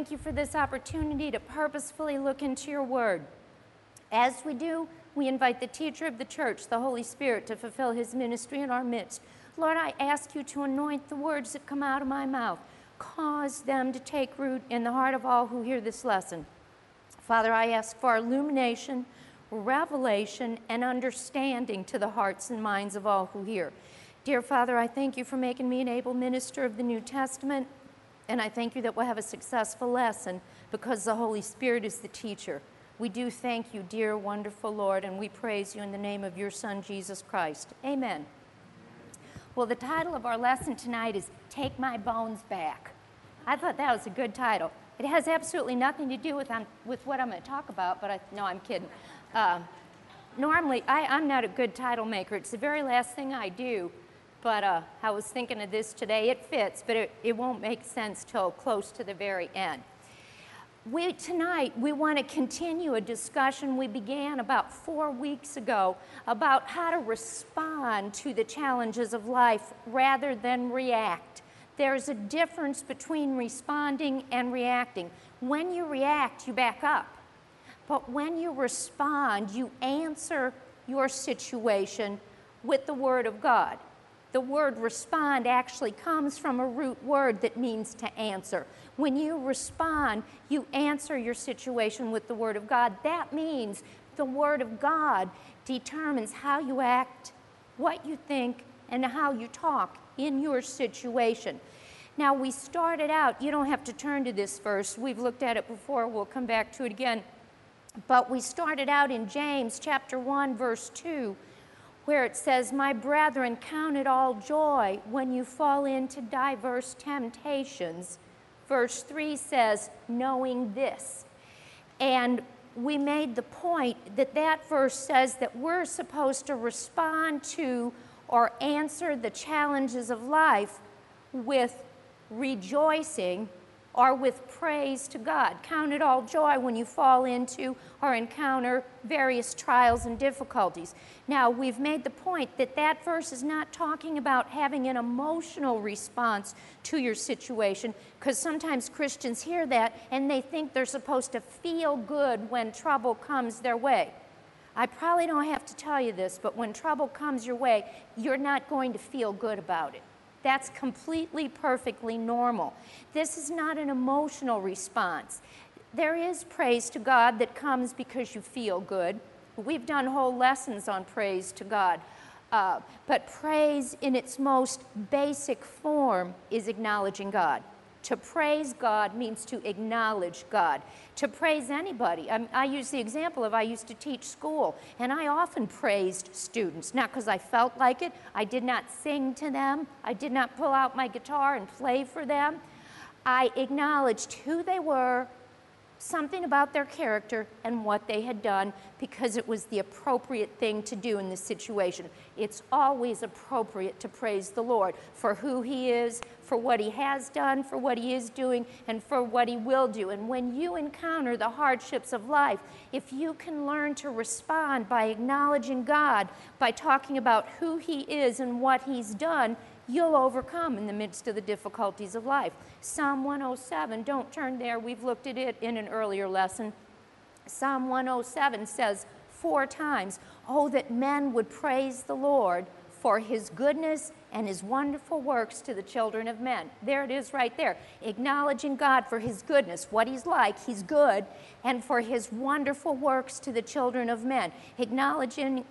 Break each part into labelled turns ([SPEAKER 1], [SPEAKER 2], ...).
[SPEAKER 1] thank you for this opportunity to purposefully look into your word. As we do, we invite the teacher of the church, the Holy Spirit, to fulfill his ministry in our midst. Lord, I ask you to anoint the words that come out of my mouth. Cause them to take root in the heart of all who hear this lesson. Father, I ask for illumination, revelation, and understanding to the hearts and minds of all who hear. Dear Father, I thank you for making me an able minister of the New Testament, and I thank you that we'll have a successful lesson because the Holy Spirit is the teacher. We do thank you, dear, wonderful Lord, and we praise you in the name of your Son, Jesus Christ. Amen. Well, the title of our lesson tonight is Take My Bones Back. I thought that was a good title. It has absolutely nothing to do with what I'm going to talk about, but no, I'm kidding. Normally, I'm not a good title maker. It's the very last thing I do, but I was thinking of this today. It fits, but it won't make sense till close to the very end. Tonight, we want to continue a discussion we began about 4 weeks ago about how to respond to the challenges of life rather than react. There's a difference between responding and reacting. When you react, you back up. But when you respond, you answer your situation with the Word of God. The word respond actually comes from a root word that means to answer. When you respond, you answer your situation with the Word of God. That means the Word of God determines how you act, what you think, and how you talk in your situation. Now, we started out, you don't have to turn to this verse. We've looked at it before. We'll come back to it again. But we started out in James chapter 1, verse 2, where it says, "My brethren, count it all joy when you fall into diverse temptations." Verse 3 says, "knowing this." And we made the point that that verse says that we're supposed to respond to or answer the challenges of life with rejoicing or with praise to God. Count it all joy when you fall into or encounter various trials and difficulties. Now, we've made the point that that verse is not talking about having an emotional response to your situation, because sometimes Christians hear that and they think they're supposed to feel good when trouble comes their way. I probably don't have to tell you this, but when trouble comes your way, you're not going to feel good about it. That's completely, perfectly normal. This is not an emotional response. There is praise to God that comes because you feel good. We've done whole lessons on praise to God. But praise in its most basic form is acknowledging God. To praise God means to acknowledge God. To praise anybody. I use the example of I used to teach school, and I often praised students, not because I felt like it. I did not sing to them. I did not pull out my guitar and play for them. I acknowledged who they were, something about their character, and what they had done, because it was the appropriate thing to do in this situation. It's always appropriate to praise the Lord for who He is, for what He has done, for what He is doing, and for what He will do. And when you encounter the hardships of life, if you can learn to respond by acknowledging God, by talking about who He is and what He's done, you'll overcome in the midst of the difficulties of life. Psalm 107, don't turn there, we've looked at it in an earlier lesson. Psalm 107 says 4 times, "Oh, that men would praise the Lord for His goodness and His wonderful works to the children of men." There it is right there. Acknowledging God for His goodness, what He's like, He's good, and for His wonderful works to the children of men. Acknowledging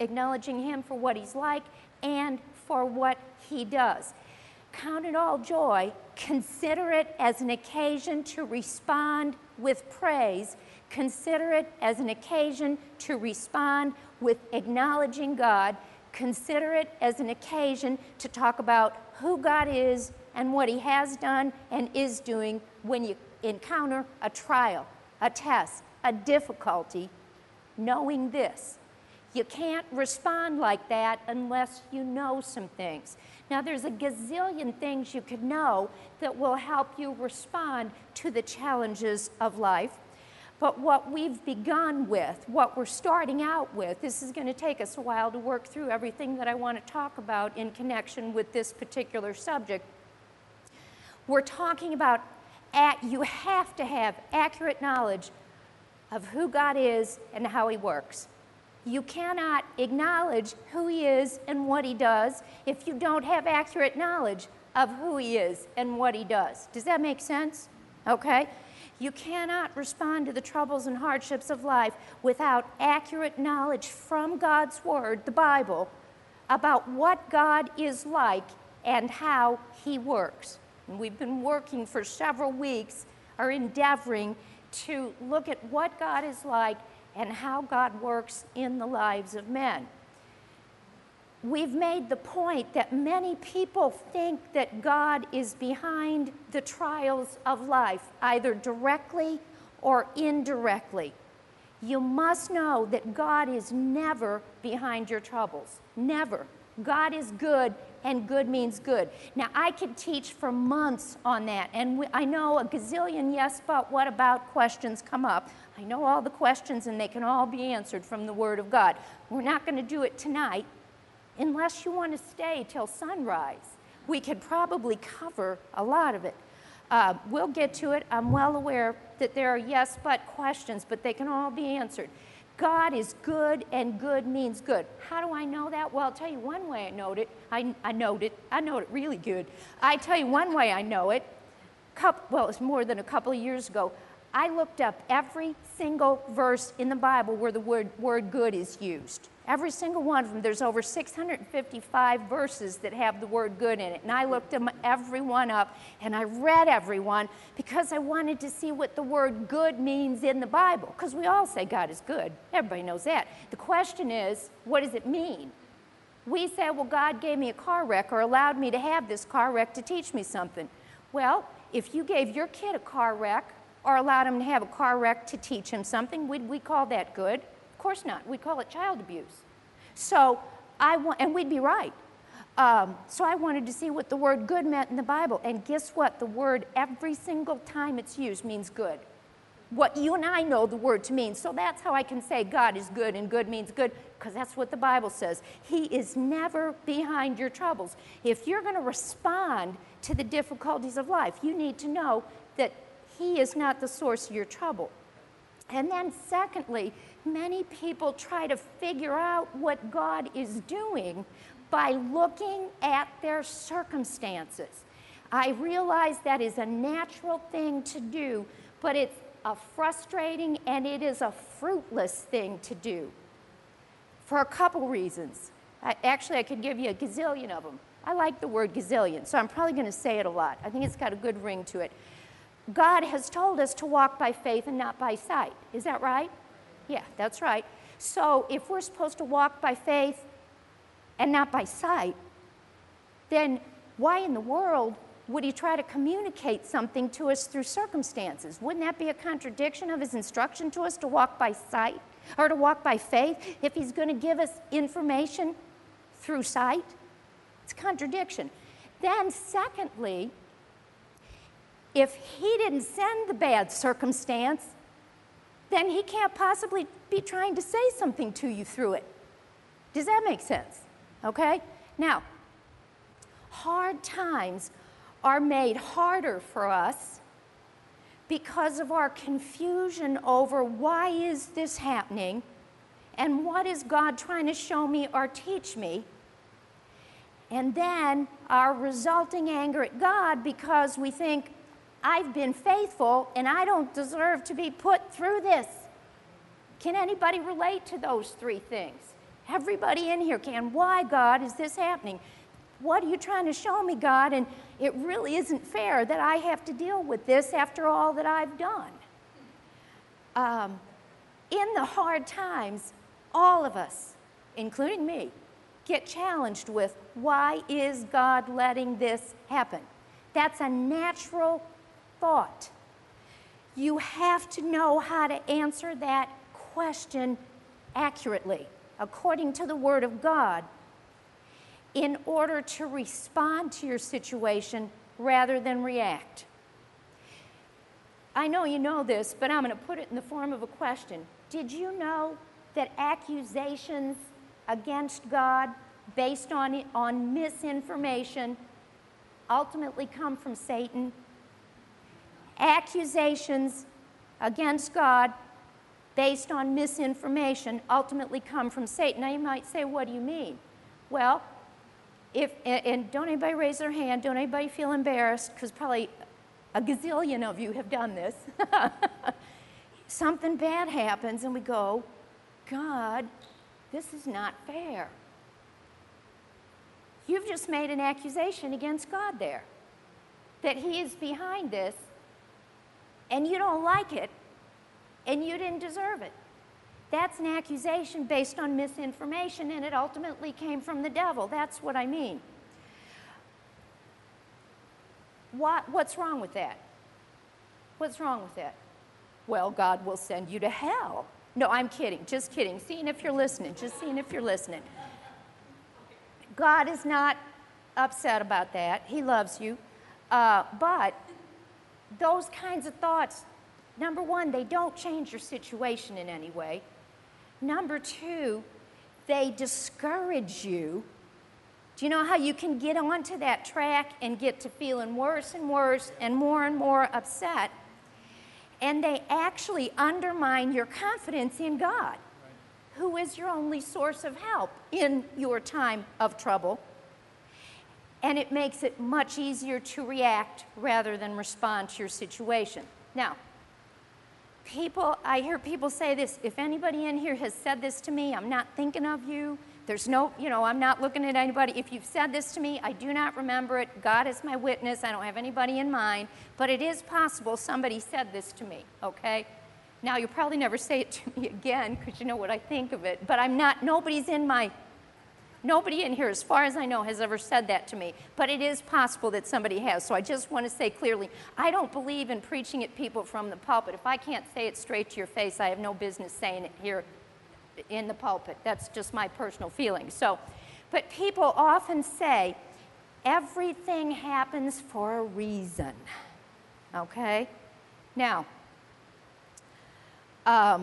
[SPEAKER 1] Him for what He's like and for what He does. Count it all joy. Consider it as an occasion to respond with praise. Consider it as an occasion to respond with acknowledging God. Consider it as an occasion to talk about who God is and what He has done and is doing when you encounter a trial, a test, a difficulty, knowing this. You can't respond like that unless you know some things. Now, there's a gazillion things you could know that will help you respond to the challenges of life. But what we've begun with, what we're starting out with, this is going to take us a while to work through everything that I want to talk about in connection with this particular subject. We're talking about you have to have accurate knowledge of who God is and how He works. You cannot acknowledge who He is and what He does if you don't have accurate knowledge of who He is and what He does. Does that make sense? Okay? You cannot respond to the troubles and hardships of life without accurate knowledge from God's Word, the Bible, about what God is like and how He works. And we've been working for several weeks, or endeavoring to look at what God is like and how God works in the lives of men. We've made the point that many people think that God is behind the trials of life, either directly or indirectly. You must know that God is never behind your troubles. Never. God is good, and good means good. Now, I could teach for months on that, and I know a gazillion yes, but, what about questions come up. I know all the questions, and they can all be answered from the Word of God. We're not going to do it tonight, unless you want to stay till sunrise. We could probably cover a lot of it. We'll get to it. I'm well aware that there are yes, but questions, but they can all be answered. God is good, and good means good. How do I know that? Well, I'll tell you one way I know it. I know it really good. I tell you one way I know it. Well, it's more than a couple of years ago. I looked up every single verse in the Bible where the word good is used. Every single one of them. There's over 655 verses that have the word good in it. And I looked them every one up, and I read every one because I wanted to see what the word good means in the Bible. Because we all say God is good. Everybody knows that. The question is, what does it mean? We say, well, God gave me a car wreck or allowed me to have this car wreck to teach me something. Well, if you gave your kid a car wreck or allowed him to have a car wreck to teach him something, would we call that good? Of course not. We call it child abuse. So and we'd be right. So I wanted to see what the word good meant in the Bible. And guess what? The word, every single time it's used, means good. What you and I know the word to mean. So that's how I can say God is good and good means good, because that's what the Bible says. He is never behind your troubles. If you're going to respond to the difficulties of life, you need to know that He is not the source of your trouble. And then secondly, many people try to figure out what God is doing by looking at their circumstances. I realize that is a natural thing to do, but it's a frustrating and it is a fruitless thing to do for a couple reasons. Actually, I could give you a gazillion of them. I like the word gazillion, so I'm probably going to say it a lot. I think it's got a good ring to it. God has told us to walk by faith and not by sight. Is that right? Yeah, that's right. So if we're supposed to walk by faith and not by sight, then why in the world would He try to communicate something to us through circumstances? Wouldn't that be a contradiction of His instruction to us to walk by sight or to walk by faith if He's going to give us information through sight? It's a contradiction. Then secondly, if He didn't send the bad circumstance, then He can't possibly be trying to say something to you through it. Does that make sense? Okay? Now, hard times are made harder for us because of our confusion over why is this happening and what is God trying to show me or teach me, and then our resulting anger at God because we think, I've been faithful and I don't deserve to be put through this. Can anybody relate to those three things? Everybody in here can. Why, God, is this happening? What are you trying to show me, God? And it really isn't fair that I have to deal with this after all that I've done. In the hard times, all of us, including me, get challenged with, why is God letting this happen? That's a natural thought. You have to know how to answer that question accurately, according to the Word of God, in order to respond to your situation rather than react. I know you know this, but I'm going to put it in the form of a question. Did you know that accusations against God based on misinformation ultimately come from Satan? Accusations against God based on misinformation ultimately come from Satan. Now you might say, what do you mean? Well, and don't anybody raise their hand, don't anybody feel embarrassed, because probably a gazillion of you have done this. Something bad happens and we go, God, this is not fair. You've just made an accusation against God there, that he is behind this, and you don't like it, and you didn't deserve it. That's an accusation based on misinformation, and it ultimately came from the devil. That's what I mean. What's wrong with that? What's wrong with that? Well, God will send you to hell. No, I'm kidding, just kidding. Seeing if you're listening, just seeing if you're listening. God is not upset about that. He loves you. But those kinds of thoughts, number one, they don't change your situation in any way. Number two, they discourage you. Do you know how you can get onto that track and get to feeling worse and worse and more upset? And they actually undermine your confidence in God, who is your only source of help in your time of trouble. And it makes it much easier to react rather than respond to your situation. Now, I hear people say this, if anybody in here has said this to me, I'm not thinking of you. There's no, I'm not looking at anybody. If you've said this to me, I do not remember it. God is my witness. I don't have anybody in mind. But it is possible somebody said this to me, okay? Now, you'll probably never say it to me again because you know what I think of it. But nobody in here, as far as I know, has ever said that to me. But it is possible that somebody has. So I just want to say clearly, I don't believe in preaching at people from the pulpit. If I can't say it straight to your face, I have no business saying it here in the pulpit. That's just my personal feeling. But people often say, everything happens for a reason. Okay? Now, I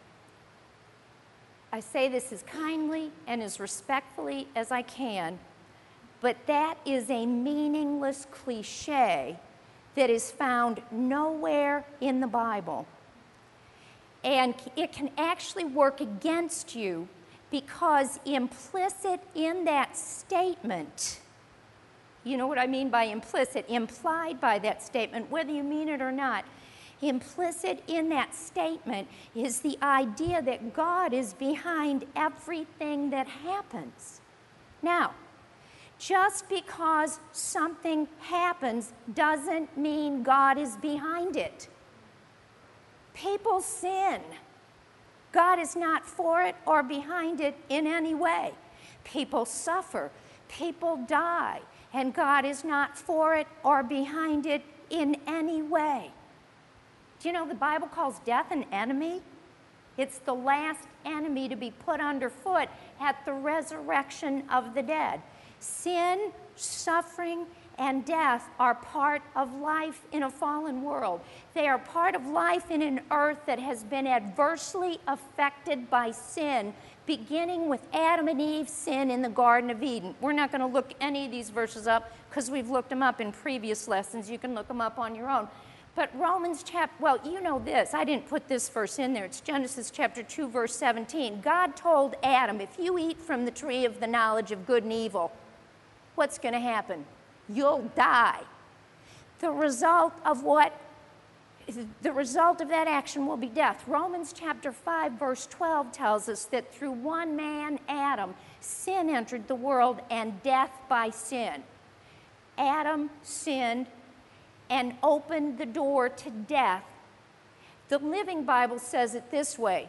[SPEAKER 1] say this as kindly and as respectfully as I can, but that is a meaningless cliche that is found nowhere in the Bible. And it can actually work against you because implicit in that statement, you know what I mean by implicit, implied by that statement, whether you mean it or not, implicit in that statement is the idea that God is behind everything that happens. Now, just because something happens doesn't mean God is behind it. People sin. God is not for it or behind it in any way. People suffer. People die. And God is not for it or behind it in any way. Do you know the Bible calls death an enemy? It's the last enemy to be put underfoot at the resurrection of the dead. Sin, suffering, and death are part of life in a fallen world. They are part of life in an earth that has been adversely affected by sin, beginning with Adam and Eve's sin in the Garden of Eden. We're not going to look any of these verses up because we've looked them up in previous lessons. You can look them up on your own. But Romans well, you know this. I didn't put this verse in there. It's Genesis chapter 2, verse 17. God told Adam, if you eat from the tree of the knowledge of good and evil, what's going to happen? You'll die. The result of that action will be death. Romans chapter 5, verse 12 tells us that through one man, Adam, sin entered the world and death by sin. Adam sinned and opened the door to death. The Living Bible says it this way: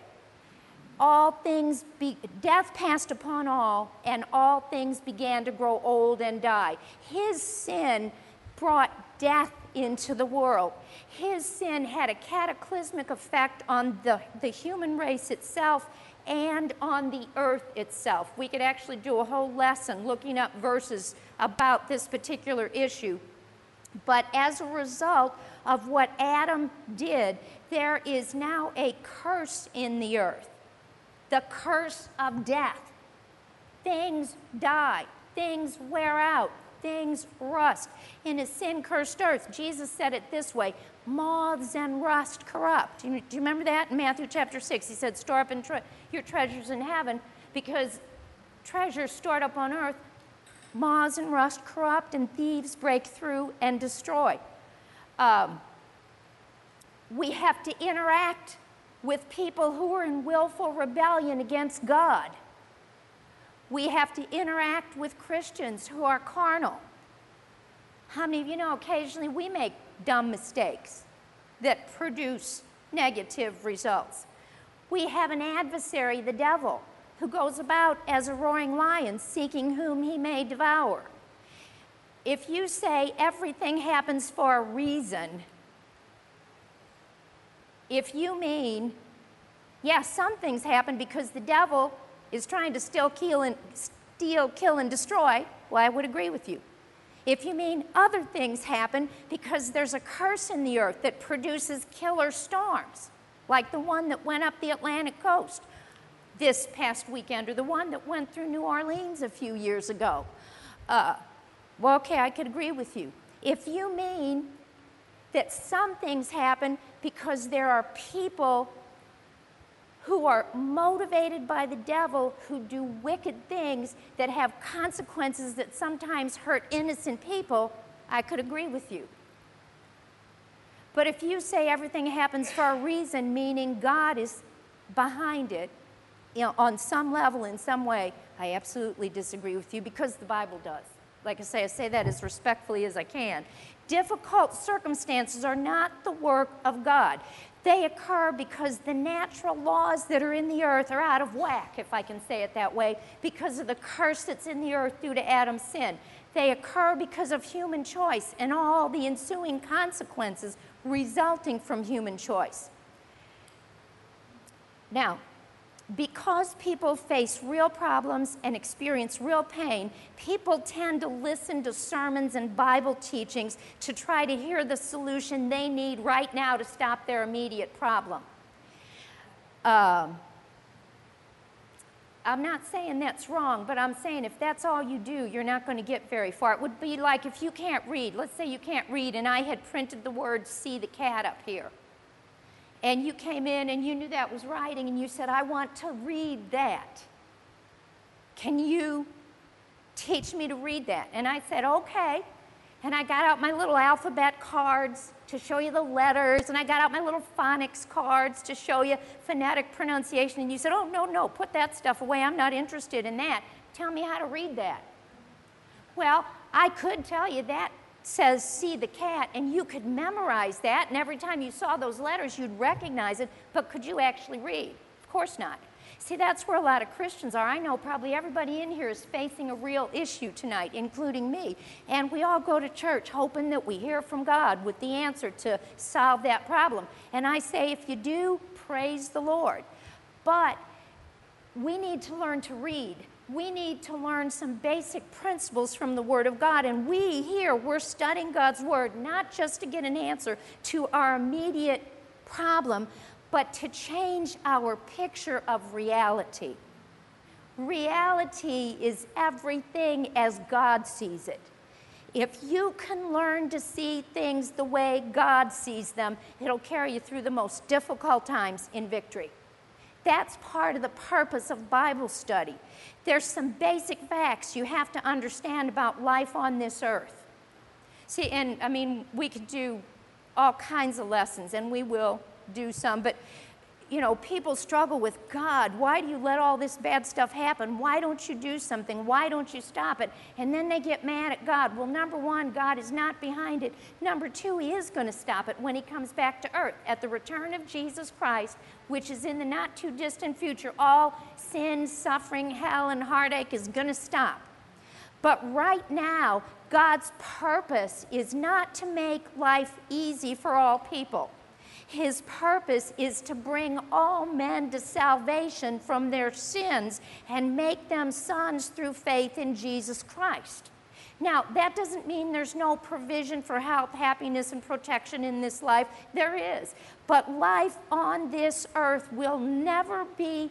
[SPEAKER 1] death passed upon all, and all things began to grow old and die. His sin brought death into the world. His sin had a cataclysmic effect on the human race itself and on the earth itself. We could actually do a whole lesson looking up verses about this particular issue. But as a result of what Adam did, there is now a curse in the earth. The curse of death. Things die. Things wear out. things rust. In a sin-cursed earth, Jesus said it this way, moths and rust corrupt. Do you remember that in Matthew chapter 6? He said, store up your treasures in heaven, because treasures stored up on earth, moths and rust corrupt, and thieves break through and destroy. We have to interact with people who are in willful rebellion against God. We have to interact with Christians who are carnal. How many of you know occasionally we make dumb mistakes that produce negative results? We have an adversary, the devil, who goes about as a roaring lion, seeking whom he may devour. If you say everything happens for a reason, if you mean, yes, some things happen because the devil is trying to steal, kill, and destroy, well, I would agree with you. If you mean other things happen because there's a curse in the earth that produces killer storms, like the one that went up the Atlantic coast this past weekend, or the one that went through New Orleans a few years ago, well, okay, I could agree with you. If you mean that some things happen because there are people who are motivated by the devil, who do wicked things that have consequences that sometimes hurt innocent people, I could agree with you. But if you say everything happens for a reason, meaning God is behind it, on some level, in some way, I absolutely disagree with you, because the Bible does. Like I say that as respectfully as I can. Difficult circumstances are not the work of God. They occur because the natural laws that are in the earth are out of whack, if I can say it that way, because of the curse that's in the earth due to Adam's sin. They occur because of human choice and all the ensuing consequences resulting from human choice. Now, because people face real problems and experience real pain, people tend to listen to sermons and Bible teachings to try to hear the solution they need right now to stop their immediate problem. I'm not saying that's wrong, but I'm saying if that's all you do, you're not going to get very far. It would be like if you can't read. Let's say you can't read, and I had printed the word "see the cat" up here. And you came in and you knew that was writing, and you said, I want to read that. Can you teach me to read that? And I said, okay. And I got out my little alphabet cards to show you the letters, and I got out my little phonics cards to show you phonetic pronunciation. And you said, oh, no, put that stuff away. I'm not interested in that. Tell me how to read that. Well, I could tell you that says "see the cat," and you could memorize that, and every time you saw those letters you'd recognize it, but could you actually read? Of course not. See, that's where a lot of Christians are. I know probably everybody in here is facing a real issue tonight, including me, and we all go to church hoping that we hear from God with the answer to solve that problem. And I say, if you do, praise the Lord. But we need to learn to read. We need to learn some basic principles from the Word of God. And we here, we're studying God's Word, not just to get an answer to our immediate problem, but to change our picture of reality. Reality is everything as God sees it. If you can learn to see things the way God sees them, it'll carry you through the most difficult times in victory. That's part of the purpose of Bible study. There's some basic facts you have to understand about life on this earth. See, and I mean, we could do all kinds of lessons, and we will do some, but you know, people struggle with, God, why do you let all this bad stuff happen? Why don't you do something? Why don't you stop it? And then they get mad at God. Well, number one, God is not behind it. Number two, He is going to stop it when He comes back to earth. At the return of Jesus Christ, which is in the not too distant future, all sin, suffering, hell, and heartache is going to stop. But right now, God's purpose is not to make life easy for all people. His purpose is to bring all men to salvation from their sins and make them sons through faith in Jesus Christ. Now, that doesn't mean there's no provision for health, happiness, and protection in this life. There is. But life on this earth will never be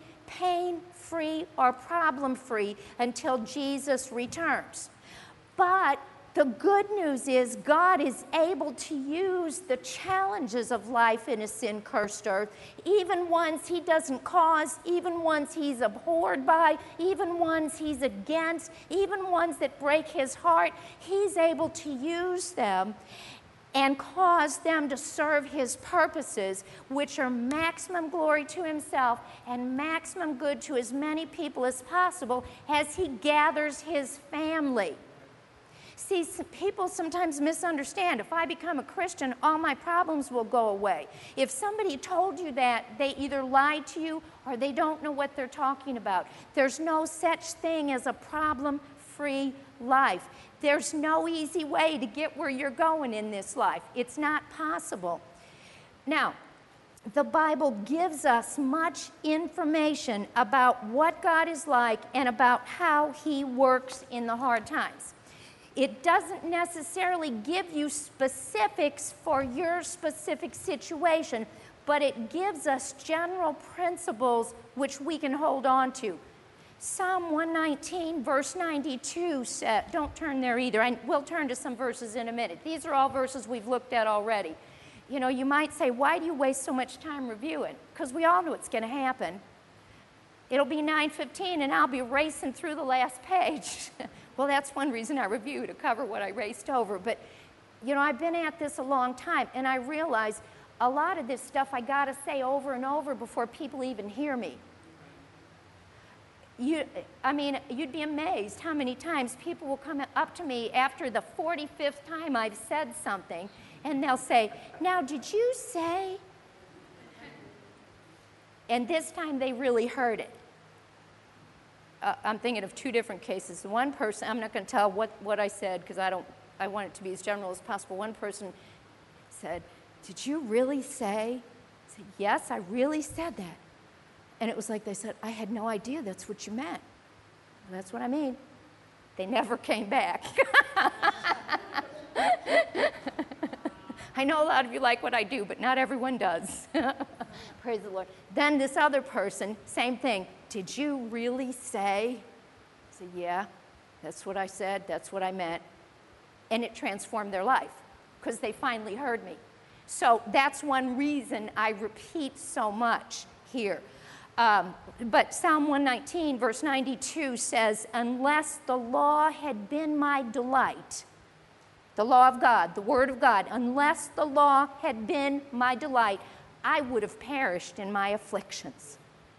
[SPEAKER 1] pain-free or problem-free until Jesus returns. But The good news is God is able to use the challenges of life in a sin-cursed earth, even ones he doesn't cause, even ones he's abhorred by, even ones he's against, even ones that break his heart. He's able to use them and cause them to serve his purposes, which are maximum glory to himself and maximum good to as many people as possible as he gathers his family. See, people sometimes misunderstand. If I become a Christian, all my problems will go away. If somebody told you that, they either lied to you or they don't know what they're talking about. There's no such thing as a problem-free life. There's no easy way to get where you're going in this life. It's not possible. Now, the Bible gives us much information about what God is like and about how he works in the hard times. It doesn't necessarily give you specifics for your specific situation, but it gives us general principles which we can hold on to. Psalm 119, verse 92 said, don't turn there either. We'll turn to some verses in a minute. These are all verses we've looked at already. You know, you might say, why do you waste so much time reviewing? Because we all know it's going to happen. It'll be 9:15 and I'll be racing through the last page. Well, that's one reason I review, to cover what I raced over. But, you know, I've been at this a long time, and I realize a lot of this stuff I got to say over and over before people even hear me. You'd be amazed how many times people will come up to me after the 45th time I've said something, and they'll say, now, did you say? And this time they really heard it. I'm thinking of two different cases. One person, I'm not going to tell what I said because I want it to be as general as possible. One person said, did you really say? I said, yes, I really said that. And it was like they said, I had no idea that's what you meant. Well, that's what I mean. They never came back. I know a lot of you like what I do, but not everyone does. Praise the Lord. Then this other person, same thing. Did you really say? I said, yeah, that's what I said. That's what I meant. And it transformed their life because they finally heard me. So that's one reason I repeat so much here. But Psalm 119, verse 92 says, unless the law had been my delight, the law of God, the word of God, unless the law had been my delight, I would have perished in my afflictions.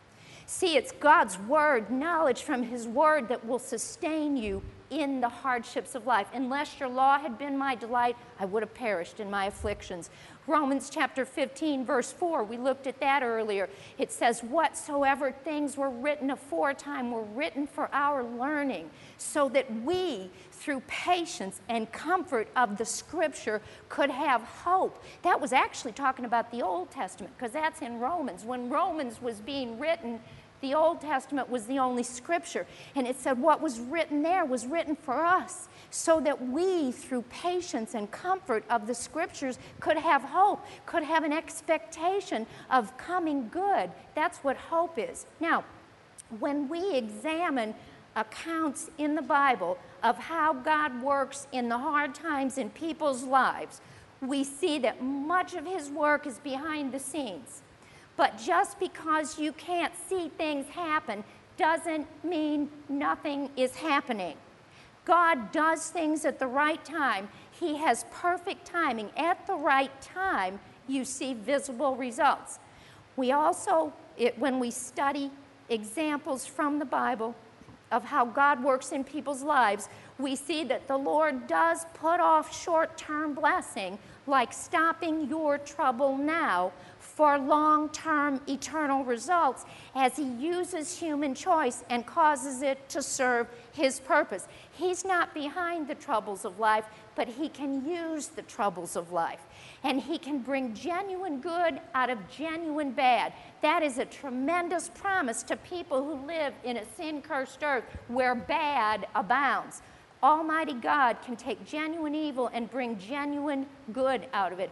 [SPEAKER 1] See, it's God's word, knowledge from his word that will sustain you in the hardships of life. Unless your law had been my delight, I would have perished in my afflictions. Romans chapter 15, verse 4, we looked at that earlier. It says, whatsoever things were written aforetime were written for our learning, so that we, through patience and comfort of the Scripture, could have hope. That was actually talking about the Old Testament, because that's in Romans. When Romans was being written, the Old Testament was the only Scripture. And it said what was written there was written for us, so that we, through patience and comfort of the Scriptures, could have hope, could have an expectation of coming good. That's what hope is. Now, when we examine accounts in the Bible of how God works in the hard times in people's lives, we see that much of his work is behind the scenes. But just because you can't see things happen doesn't mean nothing is happening. God does things at the right time. He has perfect timing. At the right time, you see visible results. We also, when we study examples from the Bible of how God works in people's lives, we see that the Lord does put off short-term blessing, like stopping your trouble now, for long-term eternal results as he uses human choice and causes it to serve his purpose. He's not behind the troubles of life, but he can use the troubles of life. And he can bring genuine good out of genuine bad. That is a tremendous promise to people who live in a sin-cursed earth where bad abounds. Almighty God can take genuine evil and bring genuine good out of it.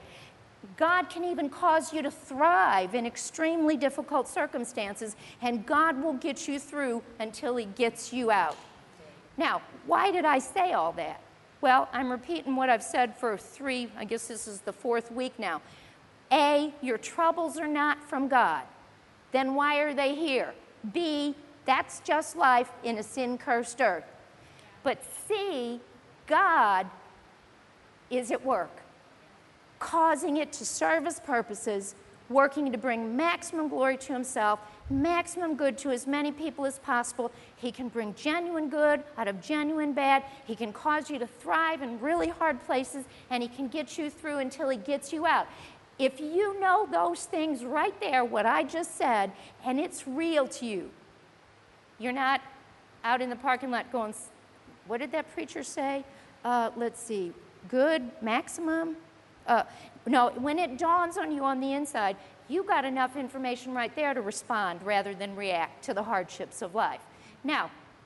[SPEAKER 1] God can even cause you to thrive in extremely difficult circumstances, and God will get you through until he gets you out. Now, why did I say all that? Well, I'm repeating what I've said for I guess this is the 4th week now. A, your troubles are not from God. Then why are they here? B, that's just life in a sin-cursed earth. But C, God is at work, causing it to serve his purposes, working to bring maximum glory to himself, maximum good to as many people as possible. He can bring genuine good out of genuine bad. He can cause you to thrive in really hard places, and he can get you through until he gets you out. If you know those things right there, what I just said, and it's real to you, you're not out in the parking lot going, what did that preacher say? Let's see, good, maximum? No, when it dawns on you on the inside, you got enough information right there to respond rather than react to the hardships of life. Now,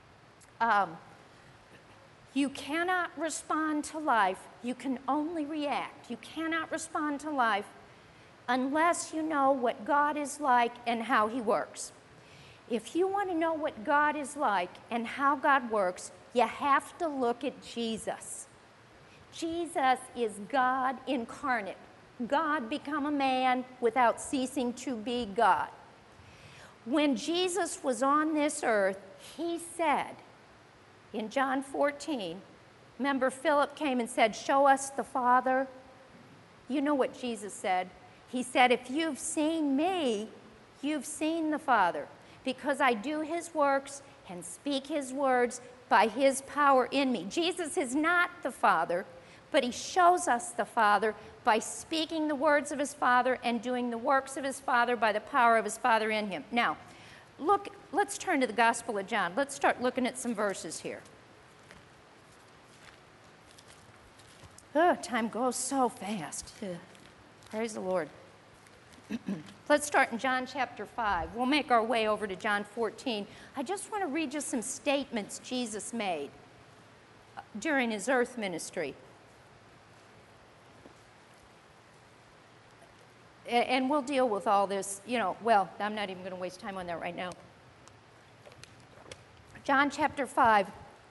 [SPEAKER 1] you cannot respond to life. You can only react. You cannot respond to life unless you know what God is like and how he works. If you want to know what God is like and how God works, you have to look at Jesus. Jesus is God incarnate. God become a man without ceasing to be God. When Jesus was on this earth, he said in John 14, remember Philip came and said, "Show us the Father." You know what Jesus said? He said, "If you've seen me, you've seen the Father, because I do his works and speak his words by his power in me." Jesus is not the Father, but he shows us the Father by speaking the words of his Father and doing the works of his Father by the power of his Father in him. Now, let's turn to the Gospel of John. Let's start looking at some verses here. Oh, time goes so fast. Praise the Lord. Let's start in John chapter 5. We'll make our way over to John 14. I just want to read you some statements Jesus made during his earth ministry. And we'll deal with all this, well, I'm not even going to waste time on that right now. John chapter 5.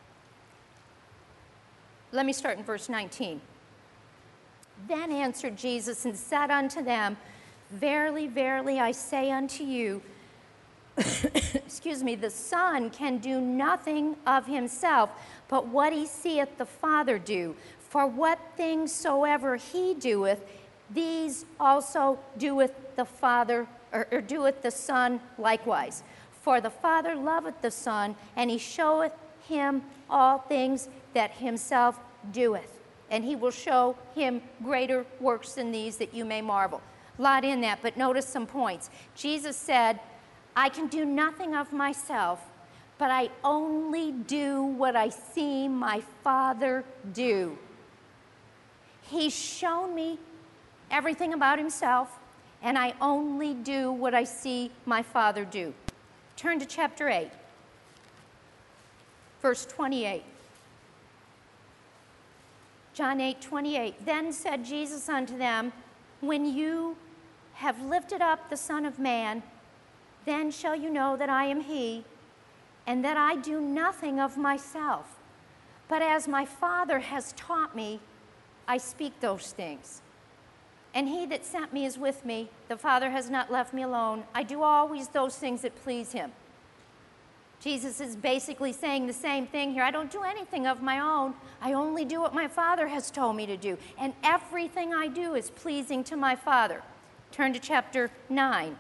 [SPEAKER 1] Let me start in verse 19. Then answered Jesus and said unto them, "Verily, verily, I say unto you," excuse me, "the Son can do nothing of himself, but what he seeth the Father do. For what things soever he doeth, these also doeth the Father, or doeth the Son likewise. For the Father loveth the Son, and he showeth him all things that himself doeth. And he will show him greater works than these, that you may marvel." A lot in that, but notice some points. Jesus said, "I can do nothing of myself, but I only do what I see my Father do." He's shown me everything about himself, and I only do what I see my Father do. Turn to chapter 8, verse 28. John 8:28. Then said Jesus unto them, "When you have lifted up the Son of Man, then shall you know that I am he, and that I do nothing of myself, but as my Father has taught me, I speak those things. And he that sent me is with me. The Father has not left me alone. I do always those things that please him." Jesus is basically saying the same thing here. I don't do anything of my own. I only do what my Father has told me to do. And everything I do is pleasing to my Father. Turn to chapter 9,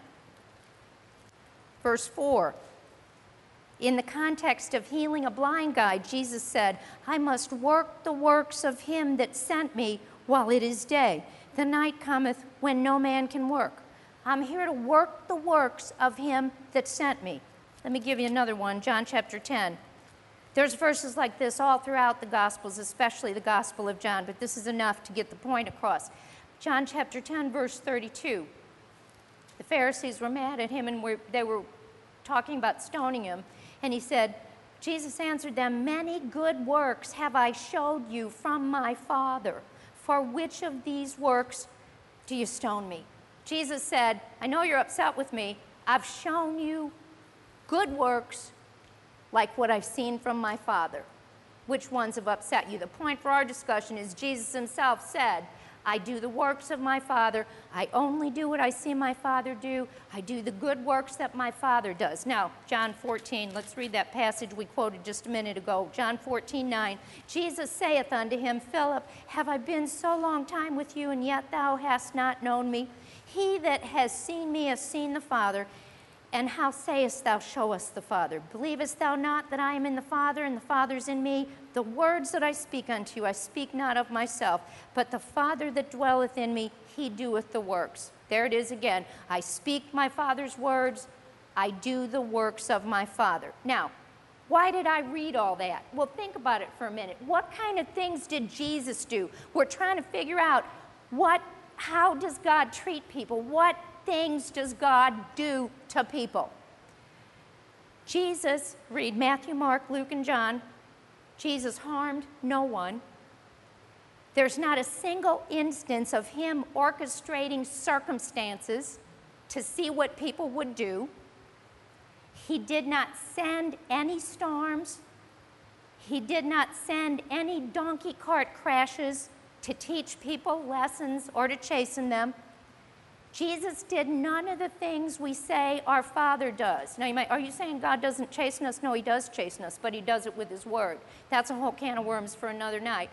[SPEAKER 1] verse 4. In the context of healing a blind guy, Jesus said, "I must work the works of him that sent me while it is day. The night cometh when no man can work." I'm here to work the works of him that sent me. Let me give you another one, John chapter 10. There's verses like this all throughout the Gospels, especially the Gospel of John, but this is enough to get the point across. John chapter 10, verse 32. The Pharisees were mad at him, and they were talking about stoning him. And he said, Jesus answered them, "Many good works have I showed you from my Father. For which of these works do you stone me?" Jesus said, "I know you're upset with me. I've shown you good works like what I've seen from my Father." which ones have upset you. The point for our discussion is Jesus himself said, I do the works of my Father. I only do what I see my Father do. I do the good works that my Father does. Now, John 14, let's read that passage we quoted just a minute ago. John 14:9. Jesus saith unto him, Philip, have I been so long time with you, and yet thou hast not known me? He that has seen me has seen the Father. And how sayest thou, show us the Father? Believest thou not that I am in the Father, and the Father's in me? The words that I speak unto you, I speak not of myself, but the Father that dwelleth in me, he doeth the works. There it is again. I speak my Father's words, I do the works of my Father. Now, why did I read all that? Well, think about it for a minute. What kind of things did Jesus do? We're trying to figure out how does God treat people? What things does God do to people? Jesus, read Matthew, Mark, Luke, and John. Jesus harmed no one. There's not a single instance of him orchestrating circumstances to see what people would do. He did not send any storms. He did not send any donkey cart crashes to teach people lessons or to chasten them. Jesus did none of the things we say our Father does. Now, are you saying God doesn't chasten us? No, he does chasten us, but he does it with his word. That's a whole can of worms for another night.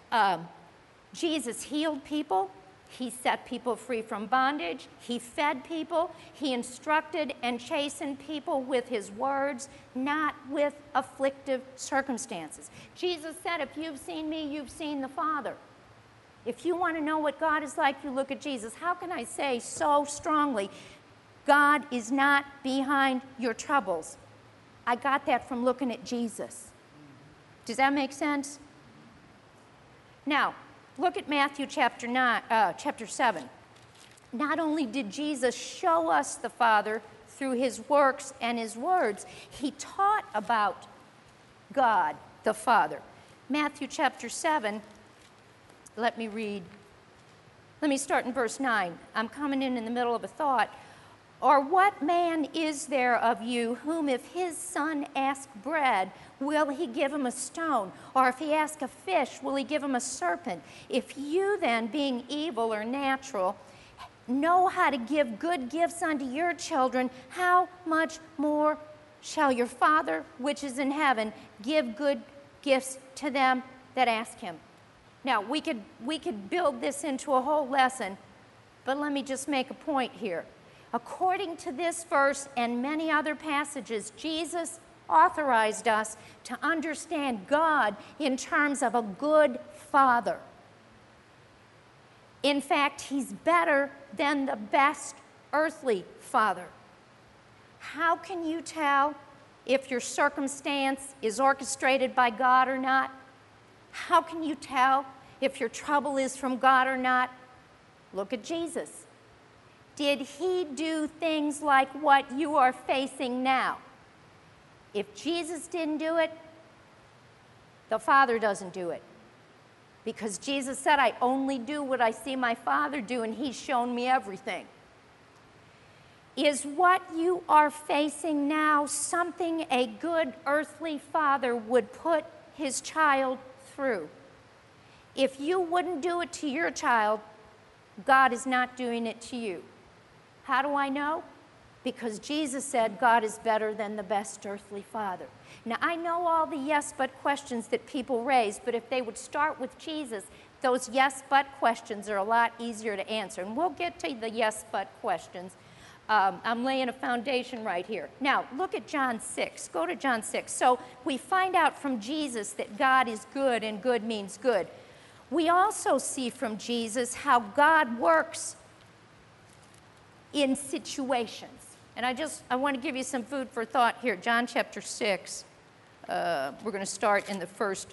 [SPEAKER 1] Jesus healed people. He set people free from bondage. He fed people. He instructed and chastened people with his words, not with afflictive circumstances. Jesus said, if you've seen me, you've seen the Father. If you want to know what God is like, you look at Jesus. How can I say so strongly, God is not behind your troubles? I got that from looking at Jesus. Does that make sense? Now, look at Matthew chapter 7. Not only did Jesus show us the Father through his works and his words, he taught about God the Father. Matthew chapter 7. Let me start in verse 9. I'm coming in the middle of a thought. Or what man is there of you whom if his son ask bread, will he give him a stone? Or if he ask a fish, will he give him a serpent? If you then, being evil or natural, know how to give good gifts unto your children, how much more shall your Father which is in heaven give good gifts to them that ask him? Now, we could build this into a whole lesson, but let me just make a point here. According to this verse and many other passages, Jesus authorized us to understand God in terms of a good father. In fact, he's better than the best earthly father. How can you tell if your circumstance is orchestrated by God or not? How can you tell if your trouble is from God or not? Look at Jesus. Did he do things like what you are facing now? If Jesus didn't do it, the Father doesn't do it. Because Jesus said, I only do what I see my Father do, and he's shown me everything. Is what you are facing now something a good earthly father would put his child through? If you wouldn't do it to your child, God is not doing it to you. How do I know? Because Jesus said God is better than the best earthly father. Now, I know all the yes but questions that people raise, but if they would start with Jesus, those yes but questions are a lot easier to answer. And we'll get to the yes but questions. I'm laying a foundation right here. Now, look at John 6. Go to John 6. So we find out from Jesus that God is good and good means good. We also see from Jesus how God works in situations. And I want to give you some food for thought here. John chapter 6. We're going to start in the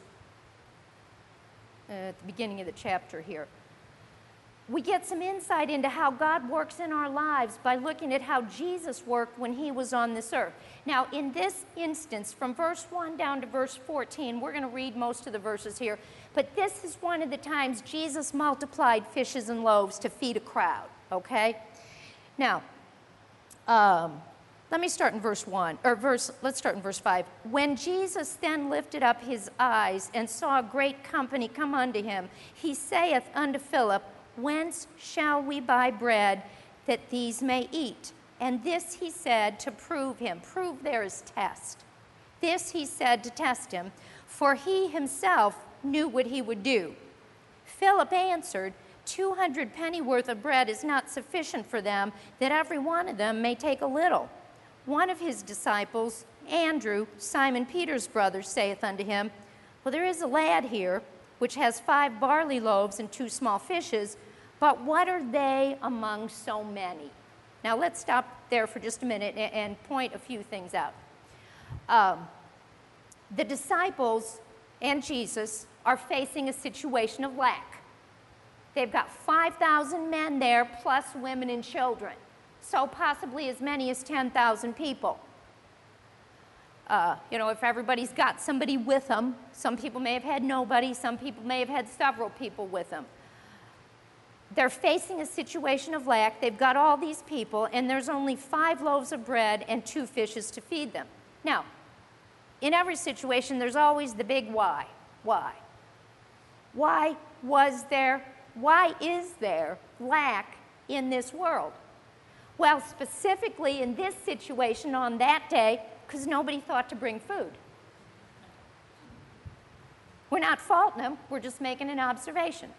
[SPEAKER 1] at the beginning of the chapter here. We get some insight into how God works in our lives by looking at how Jesus worked when he was on this earth. Now, in this instance, from verse 1 down to verse 14, we're going to read most of the verses here, but this is one of the times Jesus multiplied fishes and loaves to feed a crowd, okay? Now, Let me start in let's start in verse 5. When Jesus then lifted up his eyes and saw a great company come unto him, he saith unto Philip, Whence shall we buy bread that these may eat? And this he said to prove him. Prove there is test. This he said to test him, for he himself knew what he would do. Philip answered, 200 pennyworth of bread is not sufficient for them, that every one of them may take a little. One of his disciples, Andrew, Simon Peter's brother, saith unto him, Well, there is a lad here, which has 5 barley loaves and 2 small fishes, but what are they among so many? Now, let's stop there for just a minute and point a few things out. The disciples and Jesus are facing a situation of lack. They've got 5,000 men there, plus women and children. So possibly as many as 10,000 people. If everybody's got somebody with them, some people may have had nobody, some people may have had several people with them. They're facing a situation of lack. They've got all these people, and there's only 5 loaves of bread and 2 fishes to feed them. Now, in every situation, there's always the big why. Why? Why is there lack in this world? Well, specifically in this situation on that day, because nobody thought to bring food. We're not faulting them, we're just making an observation.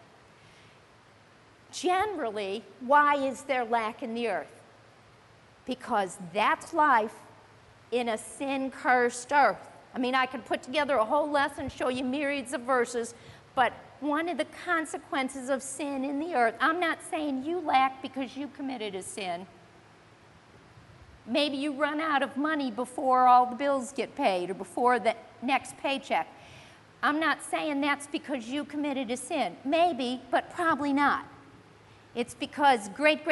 [SPEAKER 1] Generally, why is there lack in the earth? Because that's life in a sin-cursed earth. I mean, I could put together a whole lesson, show you myriads of verses, but one of the consequences of sin in the earth, I'm not saying you lack because you committed a sin. Maybe you run out of money before all the bills get paid or before the next paycheck. I'm not saying that's because you committed a sin. Maybe, but probably not. It's because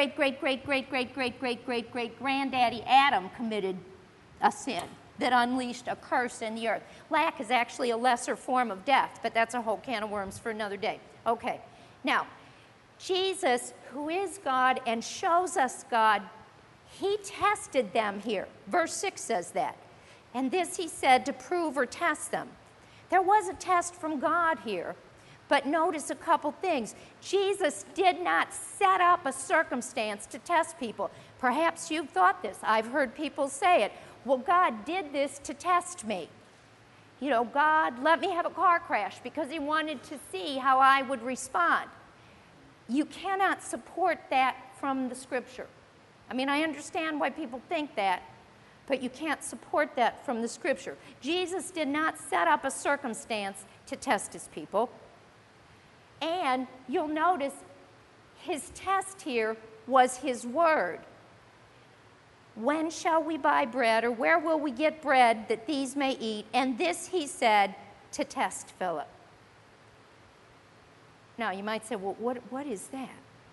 [SPEAKER 1] great-great-great-great-great-great-great-great-great-granddaddy Adam committed a sin that unleashed a curse in the earth. Lack is actually a lesser form of death, but that's a whole can of worms for another day. Okay, now, Jesus, who is God and shows us God, he tested them here. Verse 6 says that. And this he said to prove or test them. There was a test from God here, but notice a couple things. Jesus did not set up a circumstance to test people. Perhaps you've thought this. I've heard people say it. Well, God did this to test me. God let me have a car crash because he wanted to see how I would respond. You cannot support that from the scripture. I mean, I understand why people think that, but you can't support that from the scripture. Jesus did not set up a circumstance to test his people. And you'll notice his test here was his word. When shall we buy bread, or where will we get bread that these may eat? And this he said to test Philip. Now, you might say, well, what is that?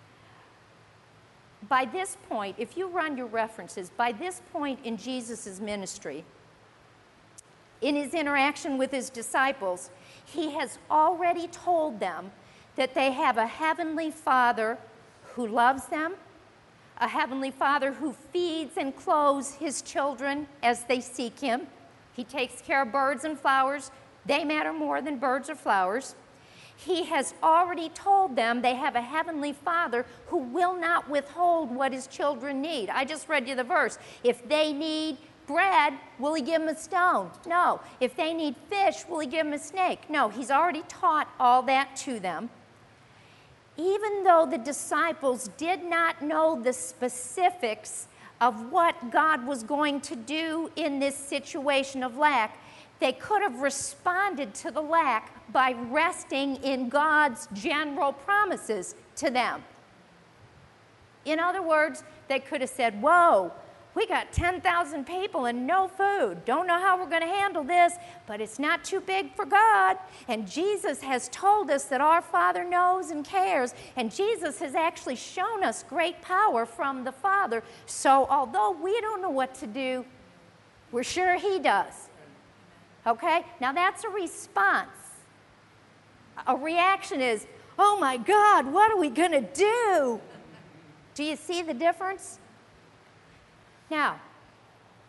[SPEAKER 1] By this point, if you run your references, by this point in Jesus' ministry, in his interaction with his disciples, he has already told them that they have a heavenly Father who loves them, a heavenly Father who feeds and clothes his children as they seek him. He takes care of birds and flowers. They matter more than birds or flowers. He has already told them they have a heavenly Father who will not withhold what his children need. I just read you the verse. If they need bread, will he give them a stone? No. If they need fish, will he give them a snake? No. He's already taught all that to them. Even though the disciples did not know the specifics of what God was going to do in this situation of lack, they could have responded to the lack by resting in God's general promises to them. In other words, they could have said, whoa, we got 10,000 people and no food. Don't know how we're going to handle this, but it's not too big for God. And Jesus has told us that our Father knows and cares. And Jesus has actually shown us great power from the Father. So although we don't know what to do, we're sure he does. Okay? Now that's a response. A reaction is, oh my God, what are we going to do? Do you see the difference? Now,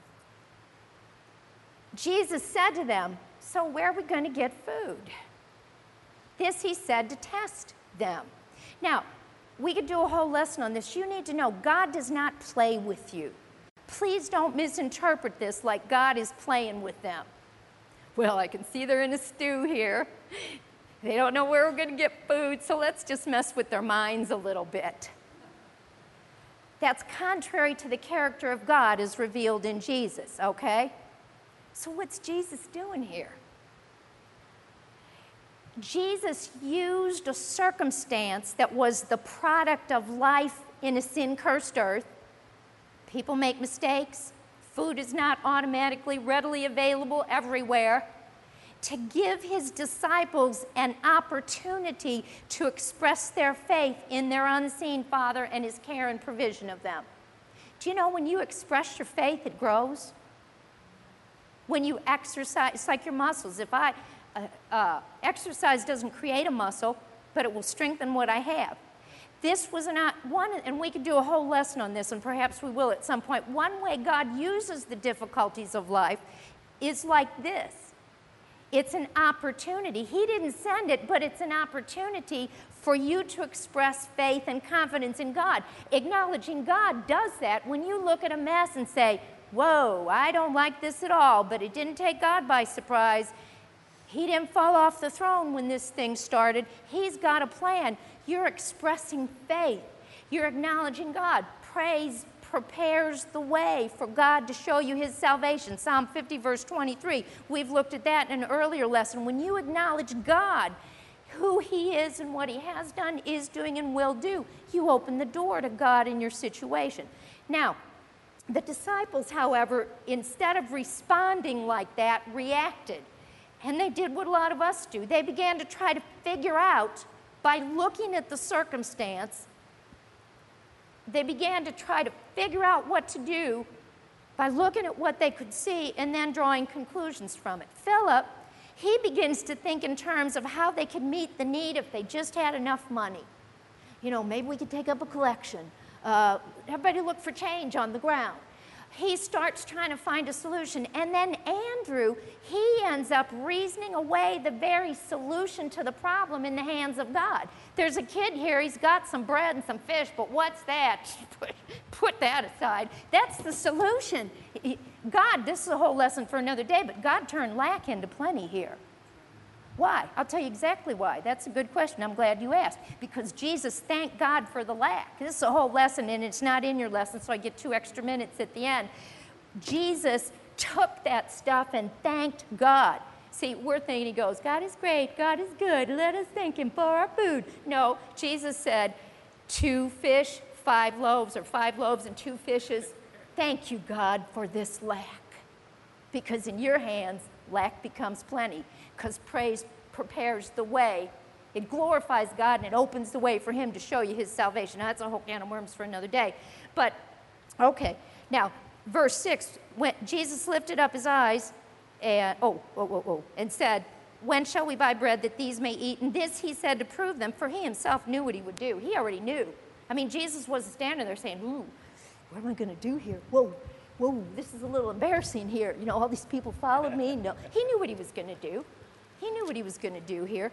[SPEAKER 1] Jesus said to them, so where are we going to get food? This he said to test them. Now, we could do a whole lesson on this. You need to know God does not play with you. Please don't misinterpret this like God is playing with them. Well, I can see they're in a stew here. They don't know where we're going to get food, so let's just mess with their minds a little bit. That's contrary to the character of God as revealed in Jesus, okay? So what's Jesus doing here? Jesus used a circumstance that was the product of life in a sin-cursed earth. People make mistakes. Food is not automatically readily available everywhere. To give his disciples an opportunity to express their faith in their unseen Father and his care and provision of them. Do you know when you express your faith, it grows? When you exercise, it's like your muscles. If exercise doesn't create a muscle, but it will strengthen what I have. This was not one, and we could do a whole lesson on this, and perhaps we will at some point. One way God uses the difficulties of life is like this. It's an opportunity. He didn't send it, but it's an opportunity for you to express faith and confidence in God. Acknowledging God does that when you look at a mess and say, whoa, I don't like this at all, but it didn't take God by surprise. He didn't fall off the throne when this thing started. He's got a plan. You're expressing faith. You're acknowledging God. Praise prepares the way for God to show you his salvation. Psalm 50, verse 23. We've looked at that in an earlier lesson. When you acknowledge God, who he is and what he has done, is doing, and will do, you open the door to God in your situation. Now, the disciples, however, instead of responding like that, reacted. And they did what a lot of us do. They began to try to figure out, by looking at the circumstance, they began to try to figure out what to do by looking at what they could see and then drawing conclusions from it. Philip, he begins to think in terms of how they could meet the need if they just had enough money. You know, maybe we could take up a collection. Everybody look for change on the ground. He starts trying to find a solution. And then Andrew, he ends up reasoning away the very solution to the problem in the hands of God. There's a kid here, he's got some bread and some fish, but what's that? Put that aside. That's the solution. God, this is a whole lesson for another day, but God turned lack into plenty here. Why? I'll tell you exactly why. That's a good question. I'm glad you asked. Because Jesus thanked God for the lack. This is a whole lesson, and it's not in your lesson, so I get 2 extra minutes at the end. Jesus took that stuff and thanked God. See, we're thinking, he goes, God is great, God is good, let us thank him for our food. No, Jesus said, 2 fish, 5 loaves, or 5 loaves and 2 fishes. Thank you, God, for this lack. Because in your hands, lack becomes plenty. Because praise prepares the way. It glorifies God and it opens the way for him to show you his salvation. Now, that's a whole can of worms for another day. But, okay. Now, verse 6, when Jesus lifted up his eyes and, and said, when shall we buy bread that these may eat? And this he said to prove them, for he himself knew what he would do. He already knew. I mean, Jesus wasn't standing there saying, ooh, what am I going to do here? Whoa, this is a little embarrassing here. You know, all these people followed me. No, he knew what he was going to do. He knew what he was going to do here.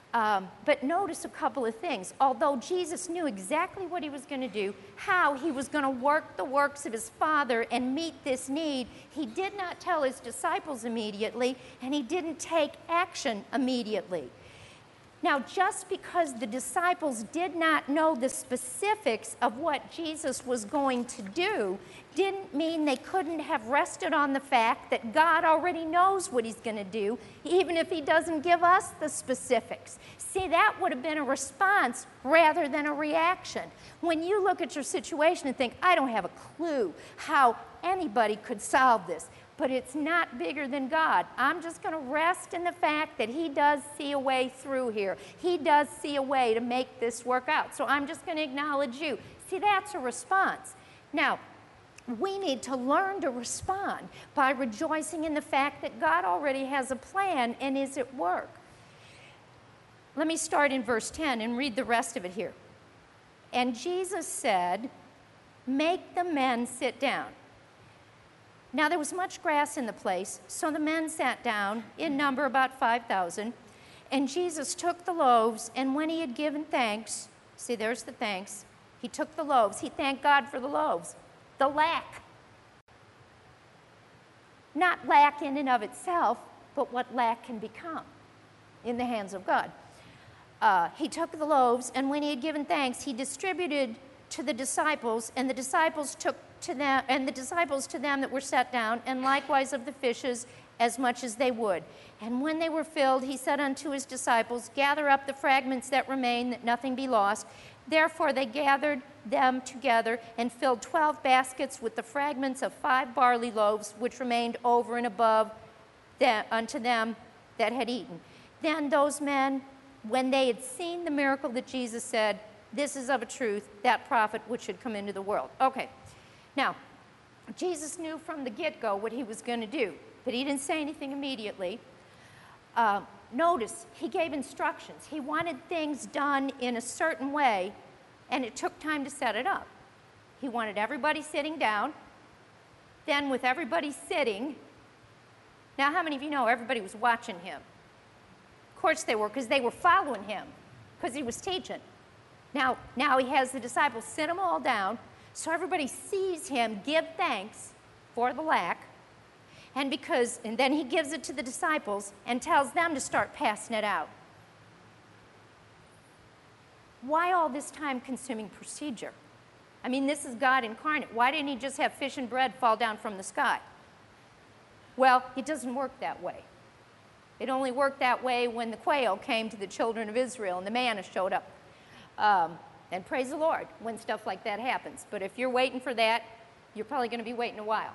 [SPEAKER 1] But notice a couple of things. Although Jesus knew exactly what he was going to do, how he was going to work the works of his Father and meet this need, he did not tell his disciples immediately, and he didn't take action immediately. Now, just because the disciples did not know the specifics of what Jesus was going to do didn't mean they couldn't have rested on the fact that God already knows what he's going to do, even if he doesn't give us the specifics. See, that would have been a response rather than a reaction. When you look at your situation and think, I don't have a clue how anybody could solve this, but it's not bigger than God. I'm just going to rest in the fact that he does see a way through here. He does see a way to make this work out. So I'm just going to acknowledge you. See, that's a response. Now, we need to learn to respond by rejoicing in the fact that God already has a plan and is at work. Let me start in verse 10 and read the rest of it here. And Jesus said, make the men sit down. Now there was much grass in the place, so the men sat down, in number about 5,000. And Jesus took the loaves, and when he had given thanks, see, there's the thanks. He took the loaves. He thanked God for the loaves. The lack. Not lack in and of itself, but what lack can become in the hands of God. He took the loaves, and when he had given thanks, he distributed to the disciples, and the disciples to them that were set down, and likewise of the fishes as much as they would. And when they were filled, he said unto his disciples, gather up the fragments that remain, that nothing be lost. Therefore they gathered them together and filled 12 baskets with the fragments of 5 barley loaves, which remained over and above unto them that had eaten. Then those men, when they had seen the miracle that Jesus said, this is of a truth, that prophet which should come into the world. Okay, now, Jesus knew from the get-go what he was going to do, but he didn't say anything immediately. Notice, he gave instructions. He wanted things done in a certain way, and it took time to set it up. He wanted everybody sitting down. Then with everybody sitting, now how many of you know everybody was watching him? Of course they were, because they were following him, because he was teaching. Now he has the disciples sit them all down, so everybody sees him give thanks for the lack, and then he gives it to the disciples and tells them to start passing it out. Why all this time-consuming procedure? I mean, this is God incarnate. Why didn't he just have fish and bread fall down from the sky? Well, it doesn't work that way. It only worked that way when the quail came to the children of Israel and the manna showed up. And praise the Lord when stuff like that happens. But if you're waiting for that, you're probably going to be waiting a while.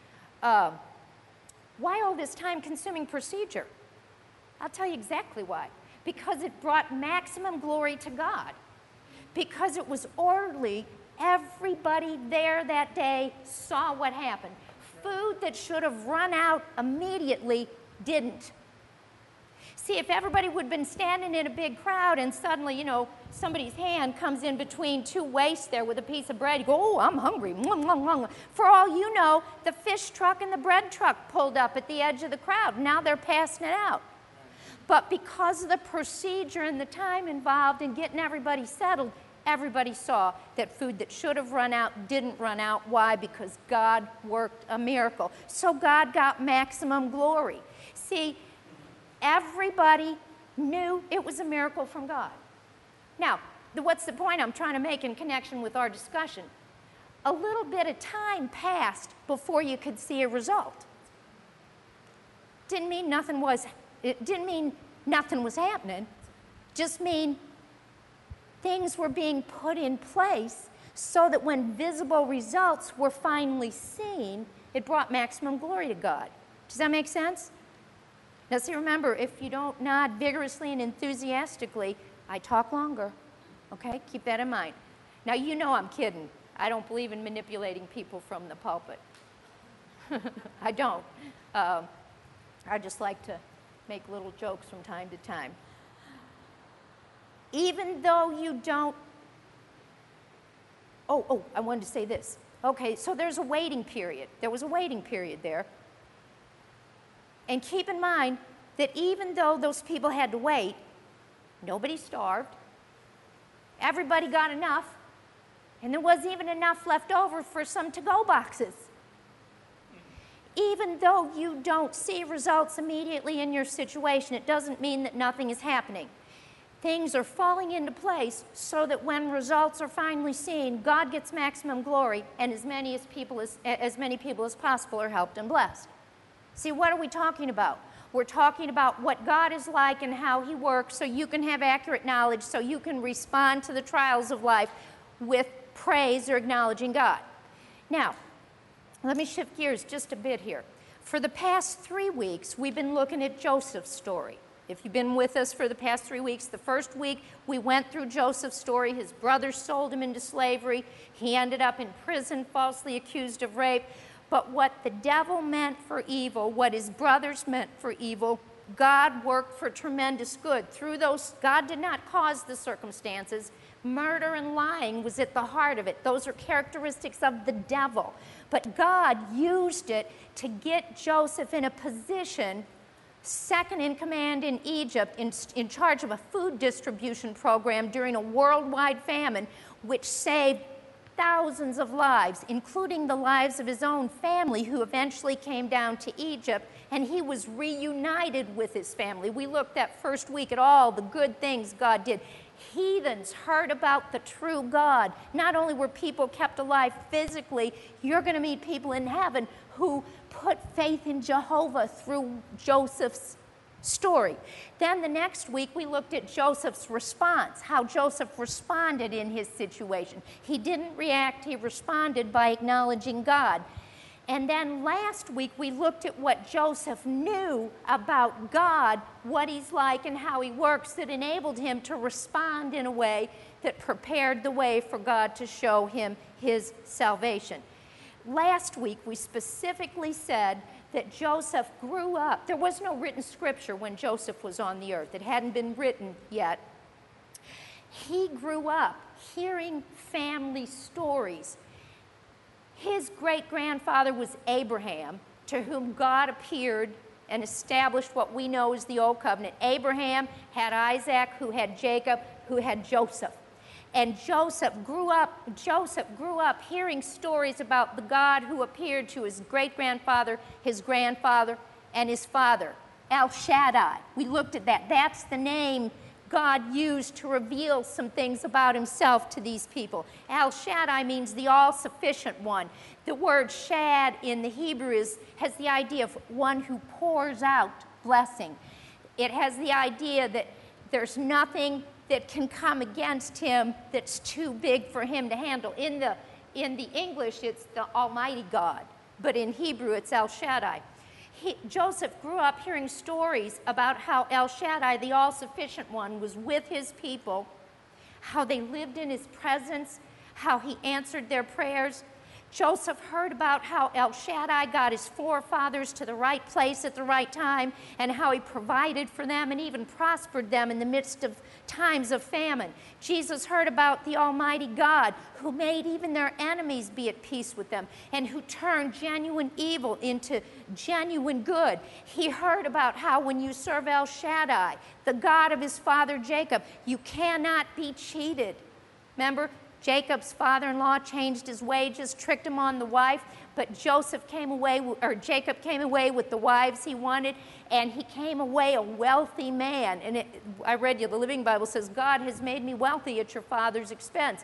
[SPEAKER 1] Why all this time-consuming procedure? I'll tell you exactly why. Because it brought maximum glory to God. Because it was orderly. Everybody there that day saw what happened. Food that should have run out immediately didn't. See, if everybody would have been standing in a big crowd and suddenly, somebody's hand comes in between 2 waists there with a piece of bread, you go, oh, I'm hungry. For all you know, the fish truck and the bread truck pulled up at the edge of the crowd. Now they're passing it out. But because of the procedure and the time involved in getting everybody settled, everybody saw that food that should have run out didn't run out. Why? Because God worked a miracle. So God got maximum glory. See, everybody knew it was a miracle from God. Now, what's the point I'm trying to make in connection with our discussion? A little bit of time passed before you could see a result. It didn't mean nothing was happening. Just mean things were being put in place so that when visible results were finally seen, it brought maximum glory to God. Does that make sense? Now, see, remember, if you don't nod vigorously and enthusiastically, I talk longer, okay? Keep that in mind. Now, you know I'm kidding. I don't believe in manipulating people from the pulpit. I don't. I just like to make little jokes from time to time. Even though you don't... Oh, I wanted to say this. Okay, so there's a waiting period. There was a waiting period there. And keep in mind that even though those people had to wait, nobody starved. Everybody got enough. And there wasn't even enough left over for some to-go boxes. Even though you don't see results immediately in your situation, it doesn't mean that nothing is happening. Things are falling into place so that when results are finally seen, God gets maximum glory, and as many people as possible are helped and blessed. See, what are we talking about? We're talking about what God is like and how he works so you can have accurate knowledge, so you can respond to the trials of life with praise or acknowledging God. Now, let me shift gears just a bit here. For the past 3 weeks, we've been looking at Joseph's story. If you've been with us for the past 3 weeks, the first week we went through Joseph's story. His brothers sold him into slavery. He ended up in prison, falsely accused of rape. But what the devil meant for evil, what his brothers meant for evil, God worked for tremendous good. Through those, God did not cause the circumstances. Murder and lying was at the heart of it. Those are characteristics of the devil. But God used it to get Joseph in a position, second in command in Egypt, in charge of a food distribution program during a worldwide famine, which saved thousands of lives, including the lives of his own family, who eventually came down to Egypt, and he was reunited with his family. We looked that first week at all the good things God did. Heathens heard about the true God. Not only were people kept alive physically, you're going to meet people in heaven who put faith in Jehovah through Joseph's story. Then the next week we looked at Joseph's response, how Joseph responded in his situation. He didn't react, he responded by acknowledging God. And then last week we looked at what Joseph knew about God, what he's like and how he works, that enabled him to respond in a way that prepared the way for God to show him his salvation. Last week we specifically said that Joseph grew up. There was no written scripture when Joseph was on the earth. It hadn't been written yet. He grew up hearing family stories. His great-grandfather was Abraham, to whom God appeared and established what we know as the Old Covenant. Abraham had Isaac, who had Jacob, who had Joseph. And Joseph grew up hearing stories about the God who appeared to his great-grandfather, his grandfather, and his father, El Shaddai. We looked at that. That's the name God used to reveal some things about himself to these people. El Shaddai means the all-sufficient one. The word shad in the Hebrew has the idea of one who pours out blessing. It has the idea that there's nothing that can come against him that's too big for him to handle. In the English, it's the Almighty God, but in Hebrew, it's El Shaddai. Joseph grew up hearing stories about how El Shaddai, the all-sufficient one, was with his people, how they lived in his presence, how he answered their prayers. Joseph heard about how El Shaddai got his forefathers to the right place at the right time, and how he provided for them and even prospered them in the midst of times of famine. Jesus heard about the Almighty God, who made even their enemies be at peace with them, and who turned genuine evil into genuine good. He heard about how when you serve El Shaddai, the God of his father Jacob, you cannot be cheated. Remember? Jacob's father-in-law changed his wages, tricked him on the wife, but Jacob came away with the wives he wanted, and he came away a wealthy man. And I read you, the Living Bible says, God has made me wealthy at your father's expense.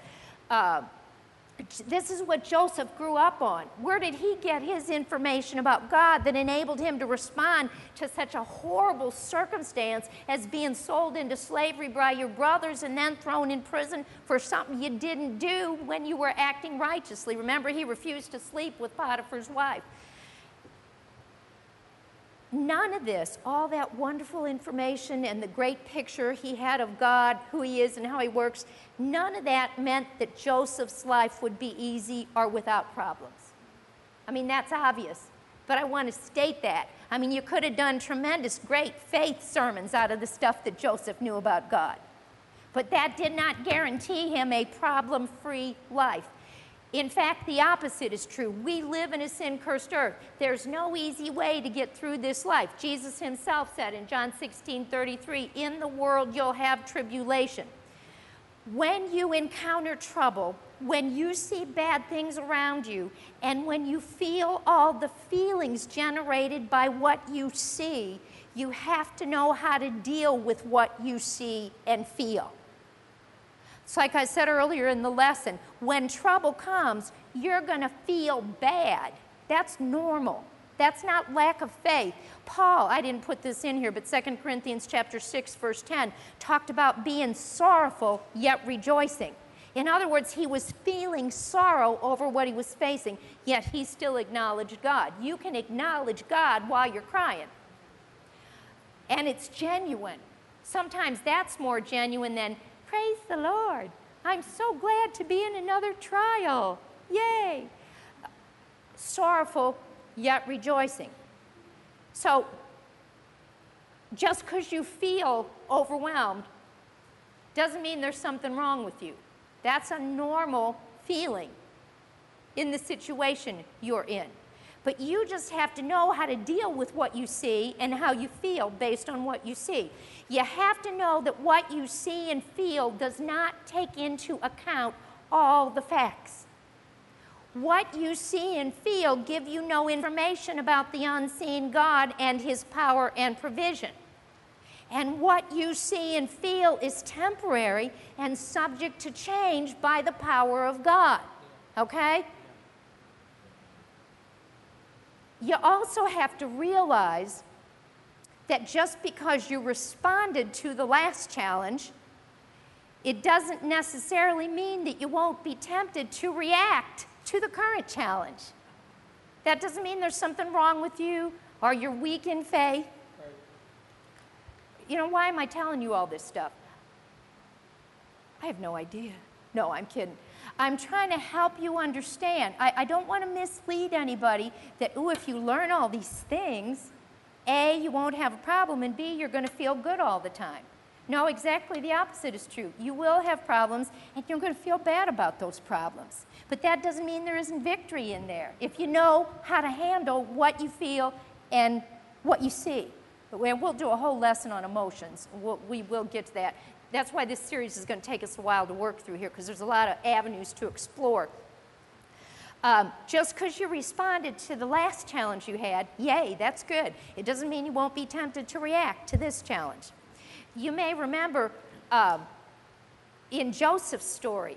[SPEAKER 1] This is what Joseph grew up on. Where did he get his information about God that enabled him to respond to such a horrible circumstance as being sold into slavery by your brothers and then thrown in prison for something you didn't do when you were acting righteously? Remember, he refused to sleep with Potiphar's wife. None of this, all that wonderful information and the great picture he had of God, who he is and how he works, none of that meant that Joseph's life would be easy or without problems. I mean, that's obvious, but I want to state that. I mean, you could have done tremendous, great faith sermons out of the stuff that Joseph knew about God, but that did not guarantee him a problem-free life. In fact, the opposite is true. We live in a sin-cursed earth. There's no easy way to get through this life. Jesus himself said in John 16:33, "In the world you'll have tribulation." When you encounter trouble, when you see bad things around you, and when you feel all the feelings generated by what you see, you have to know how to deal with what you see and feel. It's like I said earlier in the lesson, when trouble comes, you're going to feel bad. That's normal. That's not lack of faith. Paul, I didn't put this in here, but 2 Corinthians chapter 6, verse 10, talked about being sorrowful yet rejoicing. In other words, he was feeling sorrow over what he was facing, yet he still acknowledged God. You can acknowledge God while you're crying. And it's genuine. Sometimes that's more genuine than, praise the Lord, I'm so glad to be in another trial. Yay! Sorrowful, yet rejoicing. So, Just because you feel overwhelmed doesn't mean there's something wrong with you. That's a normal feeling in the situation you're in. But you just have to know how to deal with what you see and how you feel based on what you see. You have to know that what you see and feel does not take into account all the facts. What you see and feel give you no information about the unseen God and his power and provision. And what you see and feel is temporary and subject to change by the power of God. Okay? You also have to realize that just because you responded to the last challenge, it doesn't necessarily mean that you won't be tempted to react to the current challenge. That doesn't mean there's something wrong with you or you're weak in faith. You know, why am I telling you all this stuff? I have no idea. No, I'm kidding. I'm trying to help you understand. I don't want to mislead anybody that, oh, if you learn all these things, A, you won't have a problem, and B, you're going to feel good all the time. No, exactly the opposite is true. You will have problems, and you're going to feel bad about those problems. But that doesn't mean there isn't victory in there, if you know how to handle what you feel and what you see. We'll do a whole lesson on emotions. We will get to that. That's why this series is going to take us a while to work through here, because there's a lot of avenues to explore. Just because you responded to the last challenge you had, yay, that's good. It doesn't mean you won't be tempted to react to this challenge. You may remember in Joseph's story,